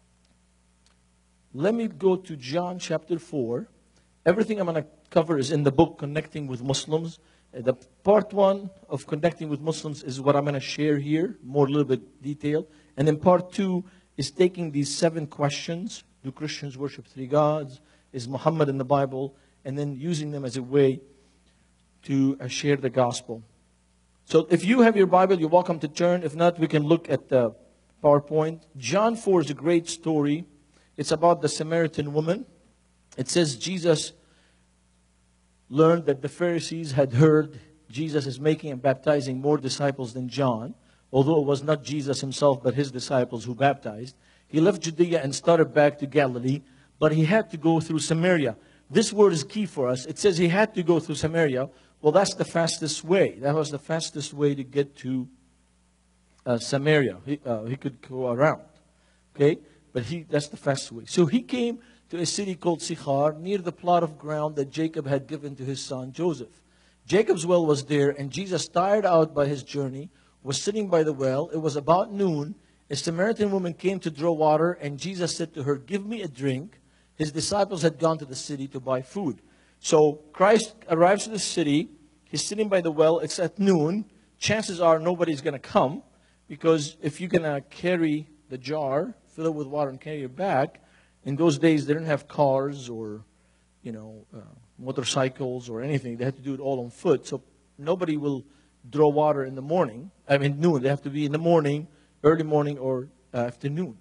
let me go to John chapter four. Everything I'm going to cover is in the book, Connecting with Muslims. Uh, the part one of Connecting with Muslims is what I'm going to share here, more a little bit detail. And then part two is taking these seven questions. Do Christians worship three gods? Is Muhammad in the Bible? And then using them as a way to uh, share the gospel. So if you have your Bible, you're welcome to turn. If not, we can look at the PowerPoint. John four is a great story. It's about the Samaritan woman. It says Jesus learned that the Pharisees had heard Jesus is making and baptizing more disciples than John, although it was not Jesus himself but his disciples who baptized. He left Judea and started back to Galilee, but he had to go through Samaria. This word is key for us. It says he had to go through Samaria. Well, that's the fastest way. That was the fastest way to get to uh, Samaria. He, uh, he could go around. Okay? But he that's the fastest way. So he came to a city called Sychar, near the plot of ground that Jacob had given to his son Joseph. Jacob's well was there, and Jesus, tired out by his journey, was sitting by the well. It was about noon. A Samaritan woman came to draw water, and Jesus said to her, "Give me a drink." His disciples had gone to the city to buy food. So Christ arrives to the city. He's sitting by the well. It's at noon. Chances are nobody's going to come, because if you're going to carry the jar, fill it with water and carry it back, in those days they didn't have cars or, you know, uh, motorcycles or anything. They had to do it all on foot. So nobody will draw water in the morning. I mean noon. They have to be in the morning, early morning or uh, afternoon.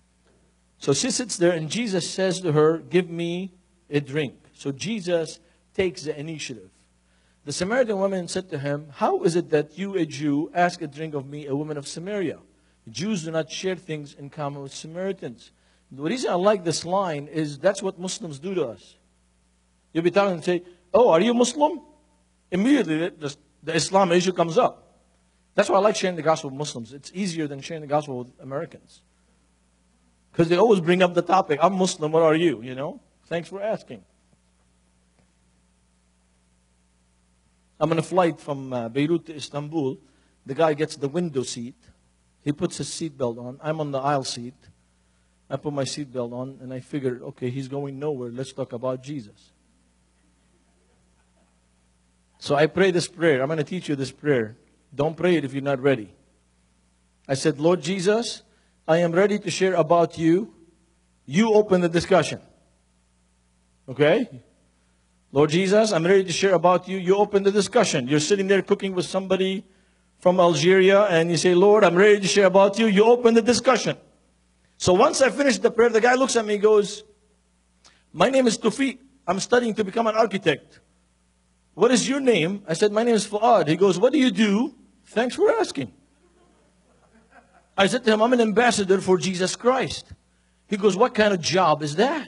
So she sits there and Jesus says to her, "Give me a drink." So Jesus takes the initiative. The Samaritan woman said to him, "How is it that you, a Jew, ask a drink of me, a woman of Samaria? Jews do not share things in common with Samaritans." The reason I like this line is that's what Muslims do to us. You'll be talking and say, "Oh, are you Muslim?" Immediately, the, the Islam issue comes up. That's why I like sharing the gospel with Muslims. It's easier than sharing the gospel with Americans. Because they always bring up the topic, "I'm Muslim, what are you?" You know? Thanks for asking. I'm on a flight from uh, Beirut to Istanbul. The guy gets the window seat. He puts his seatbelt on. I'm on the aisle seat. I put my seatbelt on, and I figured, okay, he's going nowhere. Let's talk about Jesus. So I pray this prayer. I'm going to teach you this prayer. Don't pray it if you're not ready. I said, "Lord Jesus, I am ready to share about you. You open the discussion." Okay? "Lord Jesus, I'm ready to share about you. You open the discussion." You're sitting there cooking with somebody from Algeria, and you say, "Lord, I'm ready to share about you." You open the discussion. So once I finish the prayer, the guy looks at me and goes, "My name is Tufi. I'm studying to become an architect." "What is your name?" I said, "My name is Fuad." He goes, "What do you do?" "Thanks for asking." I said to him, "I'm an ambassador for Jesus Christ." He goes, "What kind of job is that?"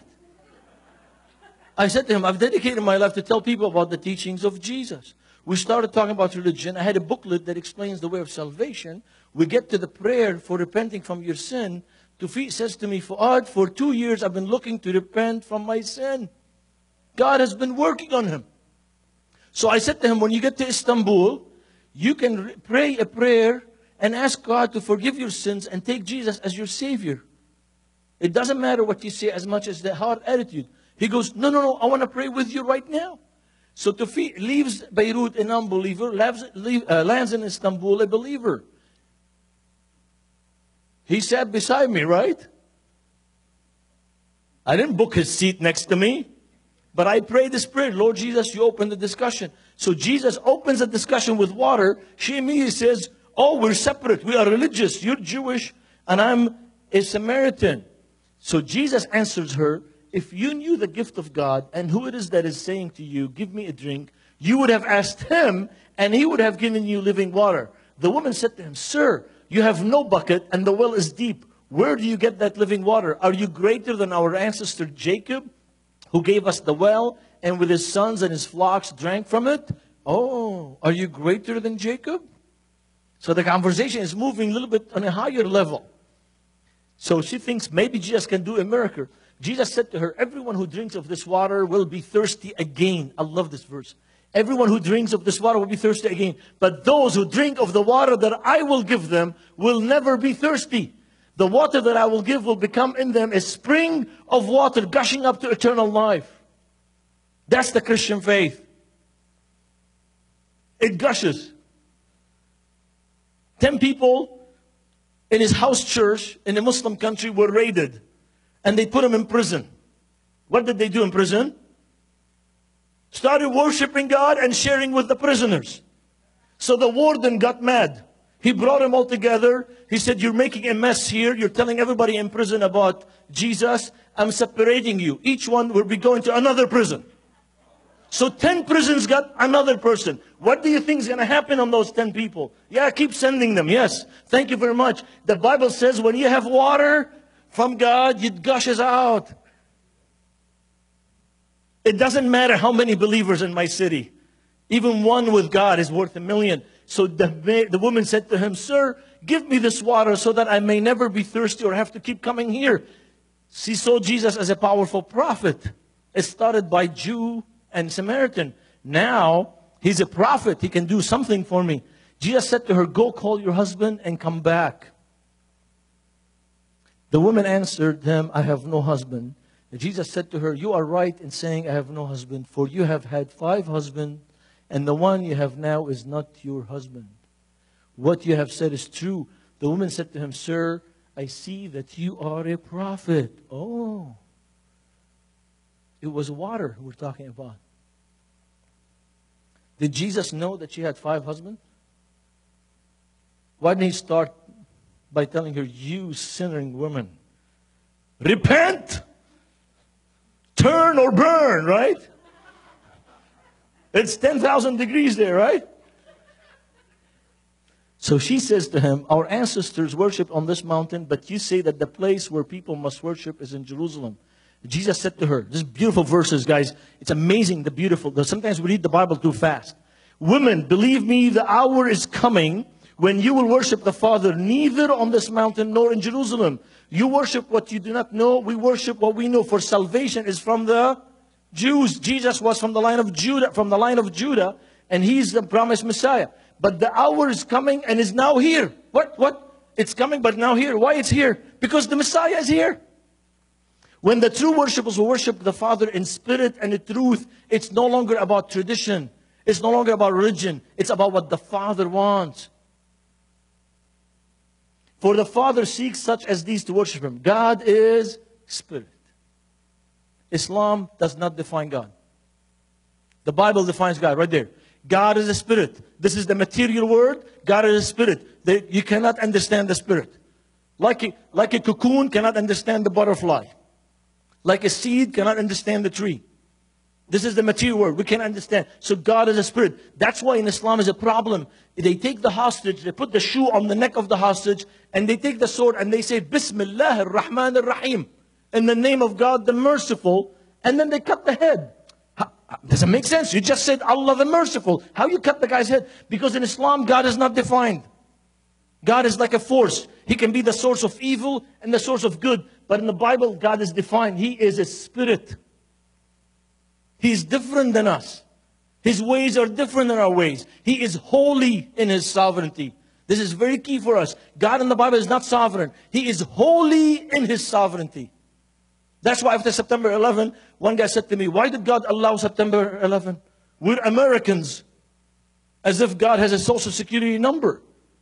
I said to him, "I've dedicated my life to tell people about the teachings of Jesus." We started talking about religion. I had a booklet that explains the way of salvation. We get to the prayer for repenting from your sin. Tufi says to me, "Fuad, for two years I've been looking to repent from my sin." God has been working on him. So I said to him, when you get to Istanbul, you can re- pray a prayer and ask God to forgive your sins and take Jesus as your Savior. It doesn't matter what you say as much as the heart attitude. He goes, "No, no, no, I want to pray with you right now." So Tufi leaves Beirut an unbeliever, lands, leave, uh, lands in Istanbul a believer. He sat beside me, right? I didn't book his seat next to me. But I prayed this prayer, "Lord Jesus, you open the discussion." So Jesus opens the discussion with water. She immediately says, "Oh, we're separate. We are religious. You're Jewish and I'm a Samaritan." So Jesus answers her, "If you knew the gift of God and who it is that is saying to you, 'Give me a drink,' you would have asked him and he would have given you living water." The woman said to him, "Sir, you have no bucket and the well is deep. Where do you get that living water? Are you greater than our ancestor Jacob, who gave us the well and with his sons and his flocks drank from it?" "Oh, are you greater than Jacob?" So the conversation is moving a little bit on a higher level. So she thinks maybe Jesus can do a miracle. Jesus said to her, "Everyone who drinks of this water will be thirsty again." I love this verse. "Everyone who drinks of this water will be thirsty again. But those who drink of the water that I will give them will never be thirsty. The water that I will give will become in them a spring of water gushing up to eternal life." That's the Christian faith. It gushes. Ten people in his house church in a Muslim country were raided. And they put him in prison. What did they do in prison? Started worshiping God and sharing with the prisoners. So the warden got mad. He brought them all together. He said, "You're making a mess here. You're telling everybody in prison about Jesus. I'm separating you. Each one will be going to another prison." So ten prisons got another person. What do you think is going to happen on those ten people? Yeah, keep sending them. Yes. Thank you very much. The Bible says when you have water from God, it gushes out. It doesn't matter how many believers in my city. Even one with God is worth a million. So the, the woman said to him, "Sir, give me this water so that I may never be thirsty or have to keep coming here." She saw Jesus as a powerful prophet. It started by Jew and Samaritan. Now, he's a prophet. He can do something for me. Jesus said to her, "Go call your husband and come back." The woman answered him, "I have no husband." And Jesus said to her, "You are right in saying, 'I have no husband,' for you have had five husbands, and the one you have now is not your husband. What you have said is true." The woman said to him, "Sir, I see that you are a prophet." Oh, it was water we're talking about. Did Jesus know that she had five husbands? Why didn't he start by telling her, "You sinnering woman, repent, turn or burn," right? It's ten thousand degrees there, right? So she says to him, our ancestors worshipped on this mountain, but you say that the place where people must worship is in Jerusalem. Jesus said to her, this beautiful verses, guys. It's amazing, the beautiful. Sometimes we read the Bible too fast. Women, believe me, the hour is coming when you will worship the Father neither on this mountain nor in Jerusalem. You worship what you do not know. We worship what we know. For salvation is from the Jews. Jesus was from the line of Judah, from the line of Judah, and he's the promised Messiah. But the hour is coming and is now here. What? What? It's coming, but now here. Why it's here? Because the Messiah is here. When the true worshipers will worship the Father in spirit and in truth, it's no longer about tradition. It's no longer about religion. It's about what the Father wants. For the Father seeks such as these to worship Him. God is spirit. Islam does not define God. The Bible defines God right there. God is a spirit. This is the material word. God is a spirit. They, you cannot understand the spirit. Like a, like a cocoon cannot understand the butterfly. Like a seed cannot understand the tree. This is the material word. We can understand. So God is a spirit. That's why in Islam is a problem. They take the hostage, they put the shoe on the neck of the hostage, and they take the sword and they say, Bismillah ar-Rahman ar-Rahim. In the name of God, the merciful. And then they cut the head. Doesn't make sense. You just said Allah the merciful. How you cut the guy's head? Because in Islam, God is not defined. God is like a force. He can be the source of evil and the source of good. But in the Bible, God is defined. He is a spirit. He is different than us. His ways are different than our ways. He is holy in His sovereignty. This is very key for us. God in the Bible is not sovereign. He is holy in His sovereignty. That's why after September eleventh, one guy said to me, why did God allow September eleventh? We're Americans. As if God has a social security number.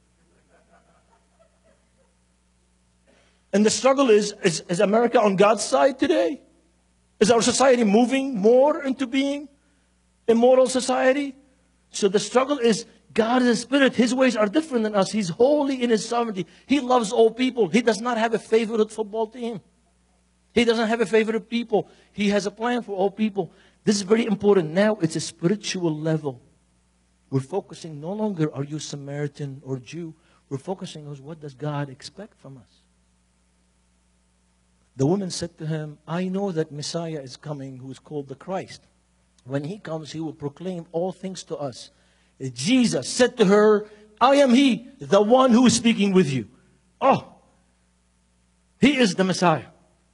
And the struggle is, is, is America on God's side today? Is our society moving more into being a moral society? So the struggle is, God is a spirit. His ways are different than us. He's holy in His sovereignty. He loves all people. He does not have a favorite football team. He doesn't have a favorite people. He has a plan for all people. This is very important. Now it's a spiritual level. We're focusing no longer, are you Samaritan or Jew? We're focusing on what does God expect from us? The woman said to him, I know that Messiah is coming who is called the Christ. When He comes, He will proclaim all things to us. Jesus said to her, I am He, the one who is speaking with you. Oh, He is the Messiah.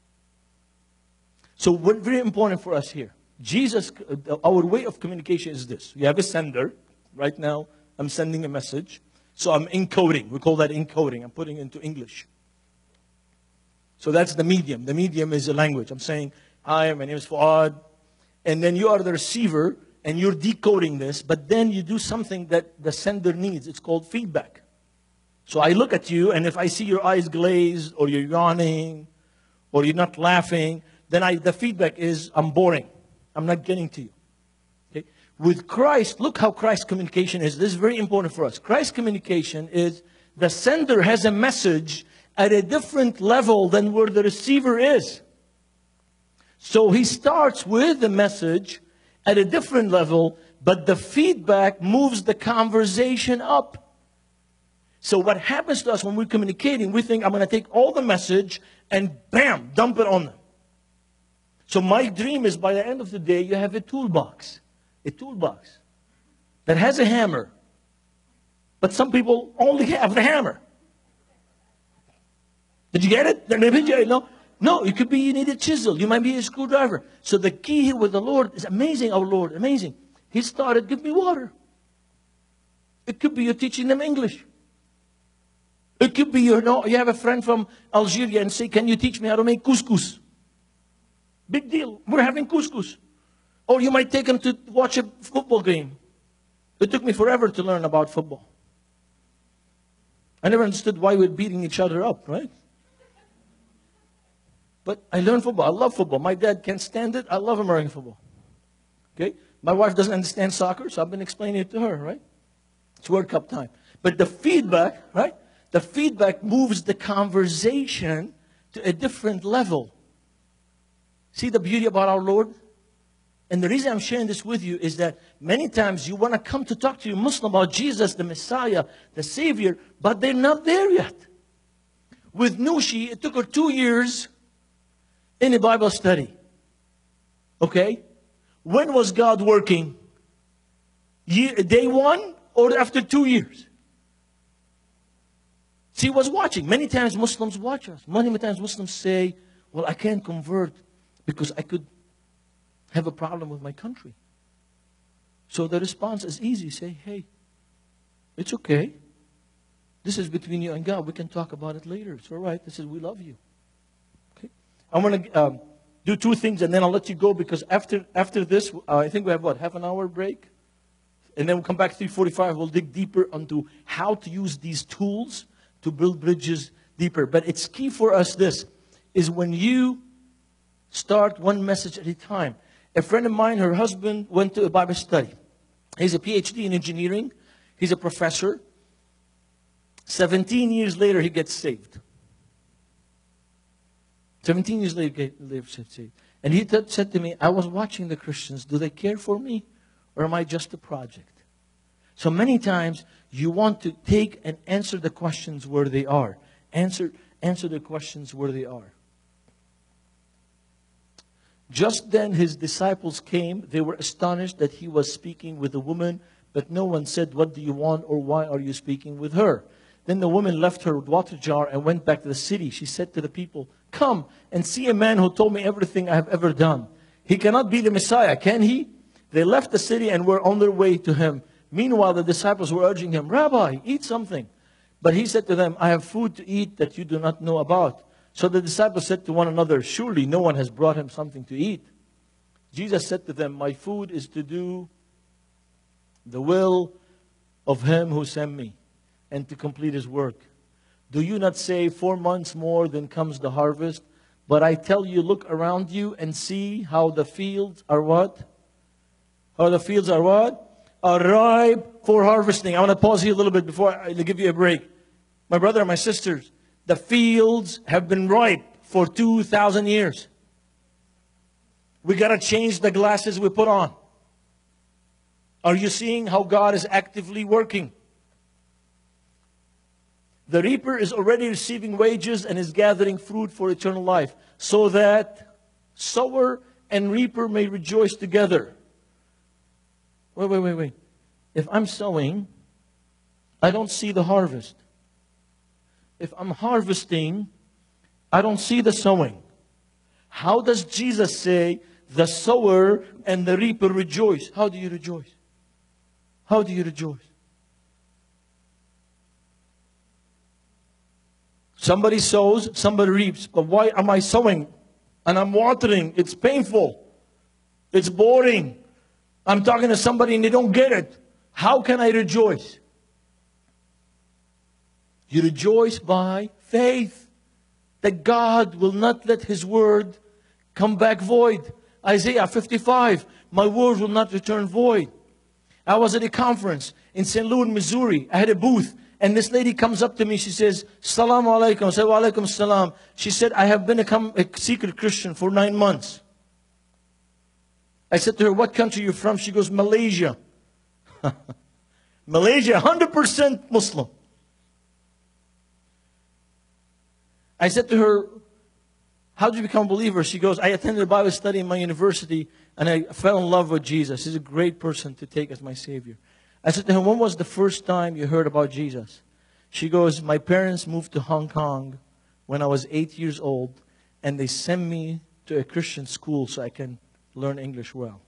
So what's very important for us here, Jesus, our way of communication is this. We have a sender. Right now, I'm sending a message. So I'm encoding. We call that encoding. I'm putting it into English. So that's the medium. The medium is a language. I'm saying, hi, my name is Fuad. And then you are the receiver, and you're decoding this. But then you do something that the sender needs. It's called feedback. So I look at you, and if I see your eyes glazed, or you're yawning, or you're not laughing, then I, the feedback is, I'm boring. I'm not getting to you. Okay? With Christ, look how Christ's communication is. This is very important for us. Christ's communication is, the sender has a message at a different level than where the receiver is. So He starts with the message at a different level, but the feedback moves the conversation up. So what happens to us when we're communicating, we think, I'm going to take all the message and bam, dump it on them. So my dream is by the end of the day, you have a toolbox. A toolbox that has a hammer. But some people only have the hammer. Did you get it? No, no, it could be you need a chisel. You might be a screwdriver. So the key here with the Lord is amazing, our Lord, amazing. He started, give me water. It could be you're teaching them English. It could be you know, you have a friend from Algeria and say, can you teach me how to make couscous? Big deal. We're having couscous. Or you might take them to watch a football game. It took me forever to learn about football. I never understood why we're beating each other up, right? But I learned football. I love football. My dad can't stand it. I love American football. Okay? My wife doesn't understand soccer, so I've been explaining it to her, right? It's World Cup time. But the feedback, right? The feedback moves the conversation to a different level. See the beauty about our Lord? And the reason I'm sharing this with you is that many times you want to come to talk to your Muslim about Jesus, the Messiah, the Savior, but they're not there yet. With Nushi, it took her two years in a Bible study. Okay? When was God working? Year, day one or after two years? She was watching. Many times Muslims watch us. Many times Muslims say, well, I can't convert because I could have a problem with my country. So the response is easy. Say, hey, it's okay. This is between you and God. We can talk about it later. It's all right. This is, we love you. Okay. I'm going to um, do two things and then I'll let you go because after after this, uh, I think we have what, half an hour break? And then we'll come back to three forty-five. We'll dig deeper onto how to use these tools to build bridges deeper. But it's key for us this, is when you start one message at a time. A friend of mine, her husband went to a Bible study. He's a P H D in engineering. He's a professor. seventeen years later, he gets saved. seventeen years later, he gets saved. And he t- said to me, I was watching the Christians. Do they care for me? Or am I just a project? So many times, you want to take and answer the questions where they are. Answer, answer the questions where they are. Just then his disciples came. They were astonished that he was speaking with a woman, but no one said, what do you want or why are you speaking with her? Then the woman left her water jar and went back to the city. She said to the people, come and see a man who told me everything I have ever done. He cannot be the Messiah, can he? They left the city and were on their way to him. Meanwhile, the disciples were urging him, Rabbi, eat something. But he said to them, I have food to eat that you do not know about. So the disciples said to one another, surely no one has brought him something to eat. Jesus said to them, my food is to do the will of him who sent me and to complete his work. Do you not say, four months more, then comes the harvest? But I tell you, look around you and see how the fields are what? How the fields are what? Are ripe for harvesting. I want to pause here a little bit before I give you a break. My brother and my sisters, the fields have been ripe for two thousand years. We got to change the glasses we put on. Are you seeing how God is actively working? The reaper is already receiving wages and is gathering fruit for eternal life, so that sower and reaper may rejoice together. Wait, wait, wait, wait. If I'm sowing, I don't see the harvest. If I'm harvesting, I don't see the sowing. How does Jesus say the sower and the reaper rejoice? How do you rejoice? How do you rejoice? Somebody sows, somebody reaps. But why am I sowing? And I'm watering. It's painful. It's boring. I'm talking to somebody and they don't get it. How can I rejoice? You rejoice by faith that God will not let His word come back void. Isaiah fifty-five, my word will not return void. I was at a conference in Saint Louis, Missouri. I had a booth. And this lady comes up to me. She says, Salaam alaikum. I said, wa alaikum salam. She said, I have been a, a secret Christian for nine months. I said to her, what country are you from? She goes, Malaysia. Malaysia, one hundred percent Muslim. I said to her, how did you become a believer? She goes, I attended a Bible study in my university and I fell in love with Jesus. He's a great person to take as my Savior. I said to her, when was the first time you heard about Jesus? She goes, my parents moved to Hong Kong when I was eight years old and they sent me to a Christian school so I can learn English well.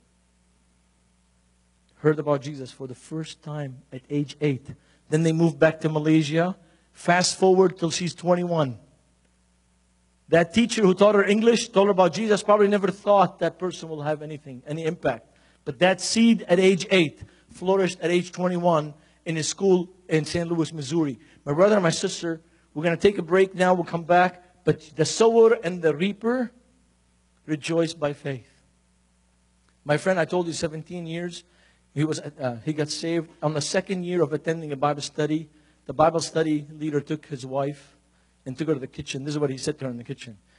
Heard about Jesus for the first time at age eight. Then they moved back to Malaysia. Fast forward till she's twenty-one. That teacher who taught her English, told her about Jesus, probably never thought that person will have anything, any impact. But that seed at age eight flourished at age twenty-one in a school in Saint Louis, Missouri. My brother and my sister, we're going to take a break now. We'll come back. But the sower and the reaper rejoice by faith. My friend, I told you, seventeen years, he was uh, he got saved. On the second year of attending a Bible study, the Bible study leader took his wife and took her to the kitchen. This is what he said to her in the kitchen.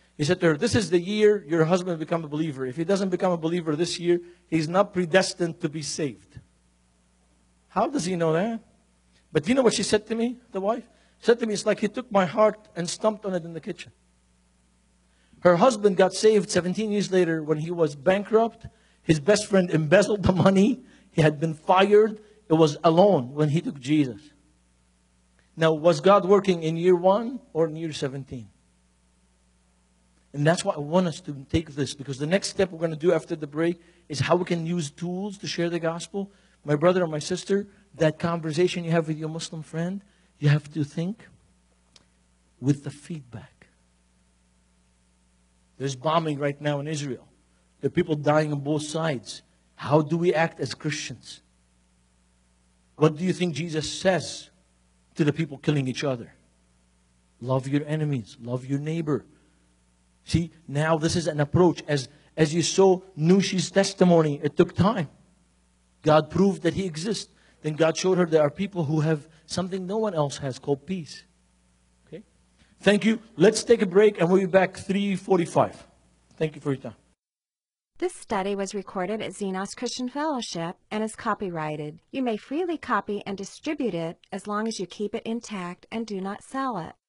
He said to her, this is the year your husband will become a believer. If he doesn't become a believer this year, he's not predestined to be saved. How does he know that? But do you know what she said to me, the wife? She said to me, it's like he took my heart and stomped on it in the kitchen. Her husband got saved seventeen years later when he was bankrupt. His best friend embezzled the money. He had been fired. It was alone when he took Jesus. Now, was God working in year one or in year seventeen? And that's why I want us to take this, because the next step we're going to do after the break is how we can use tools to share the gospel. My brother or my sister, that conversation you have with your Muslim friend, you have to think with the feedback. There's bombing right now in Israel. There are people dying on both sides. How do we act as Christians? What do you think Jesus says to the people killing each other? Love your enemies. Love your neighbor. See, now this is an approach. As, as you saw Nushi's testimony, it took time. God proved that He exists. Then God showed her there are people who have something no one else has, called peace. Okay? Thank you. Let's take a break and we'll be back three forty-five. Thank you for your time. This study was recorded at Xenos Christian Fellowship and is copyrighted. You may freely copy and distribute it as long as you keep it intact and do not sell it.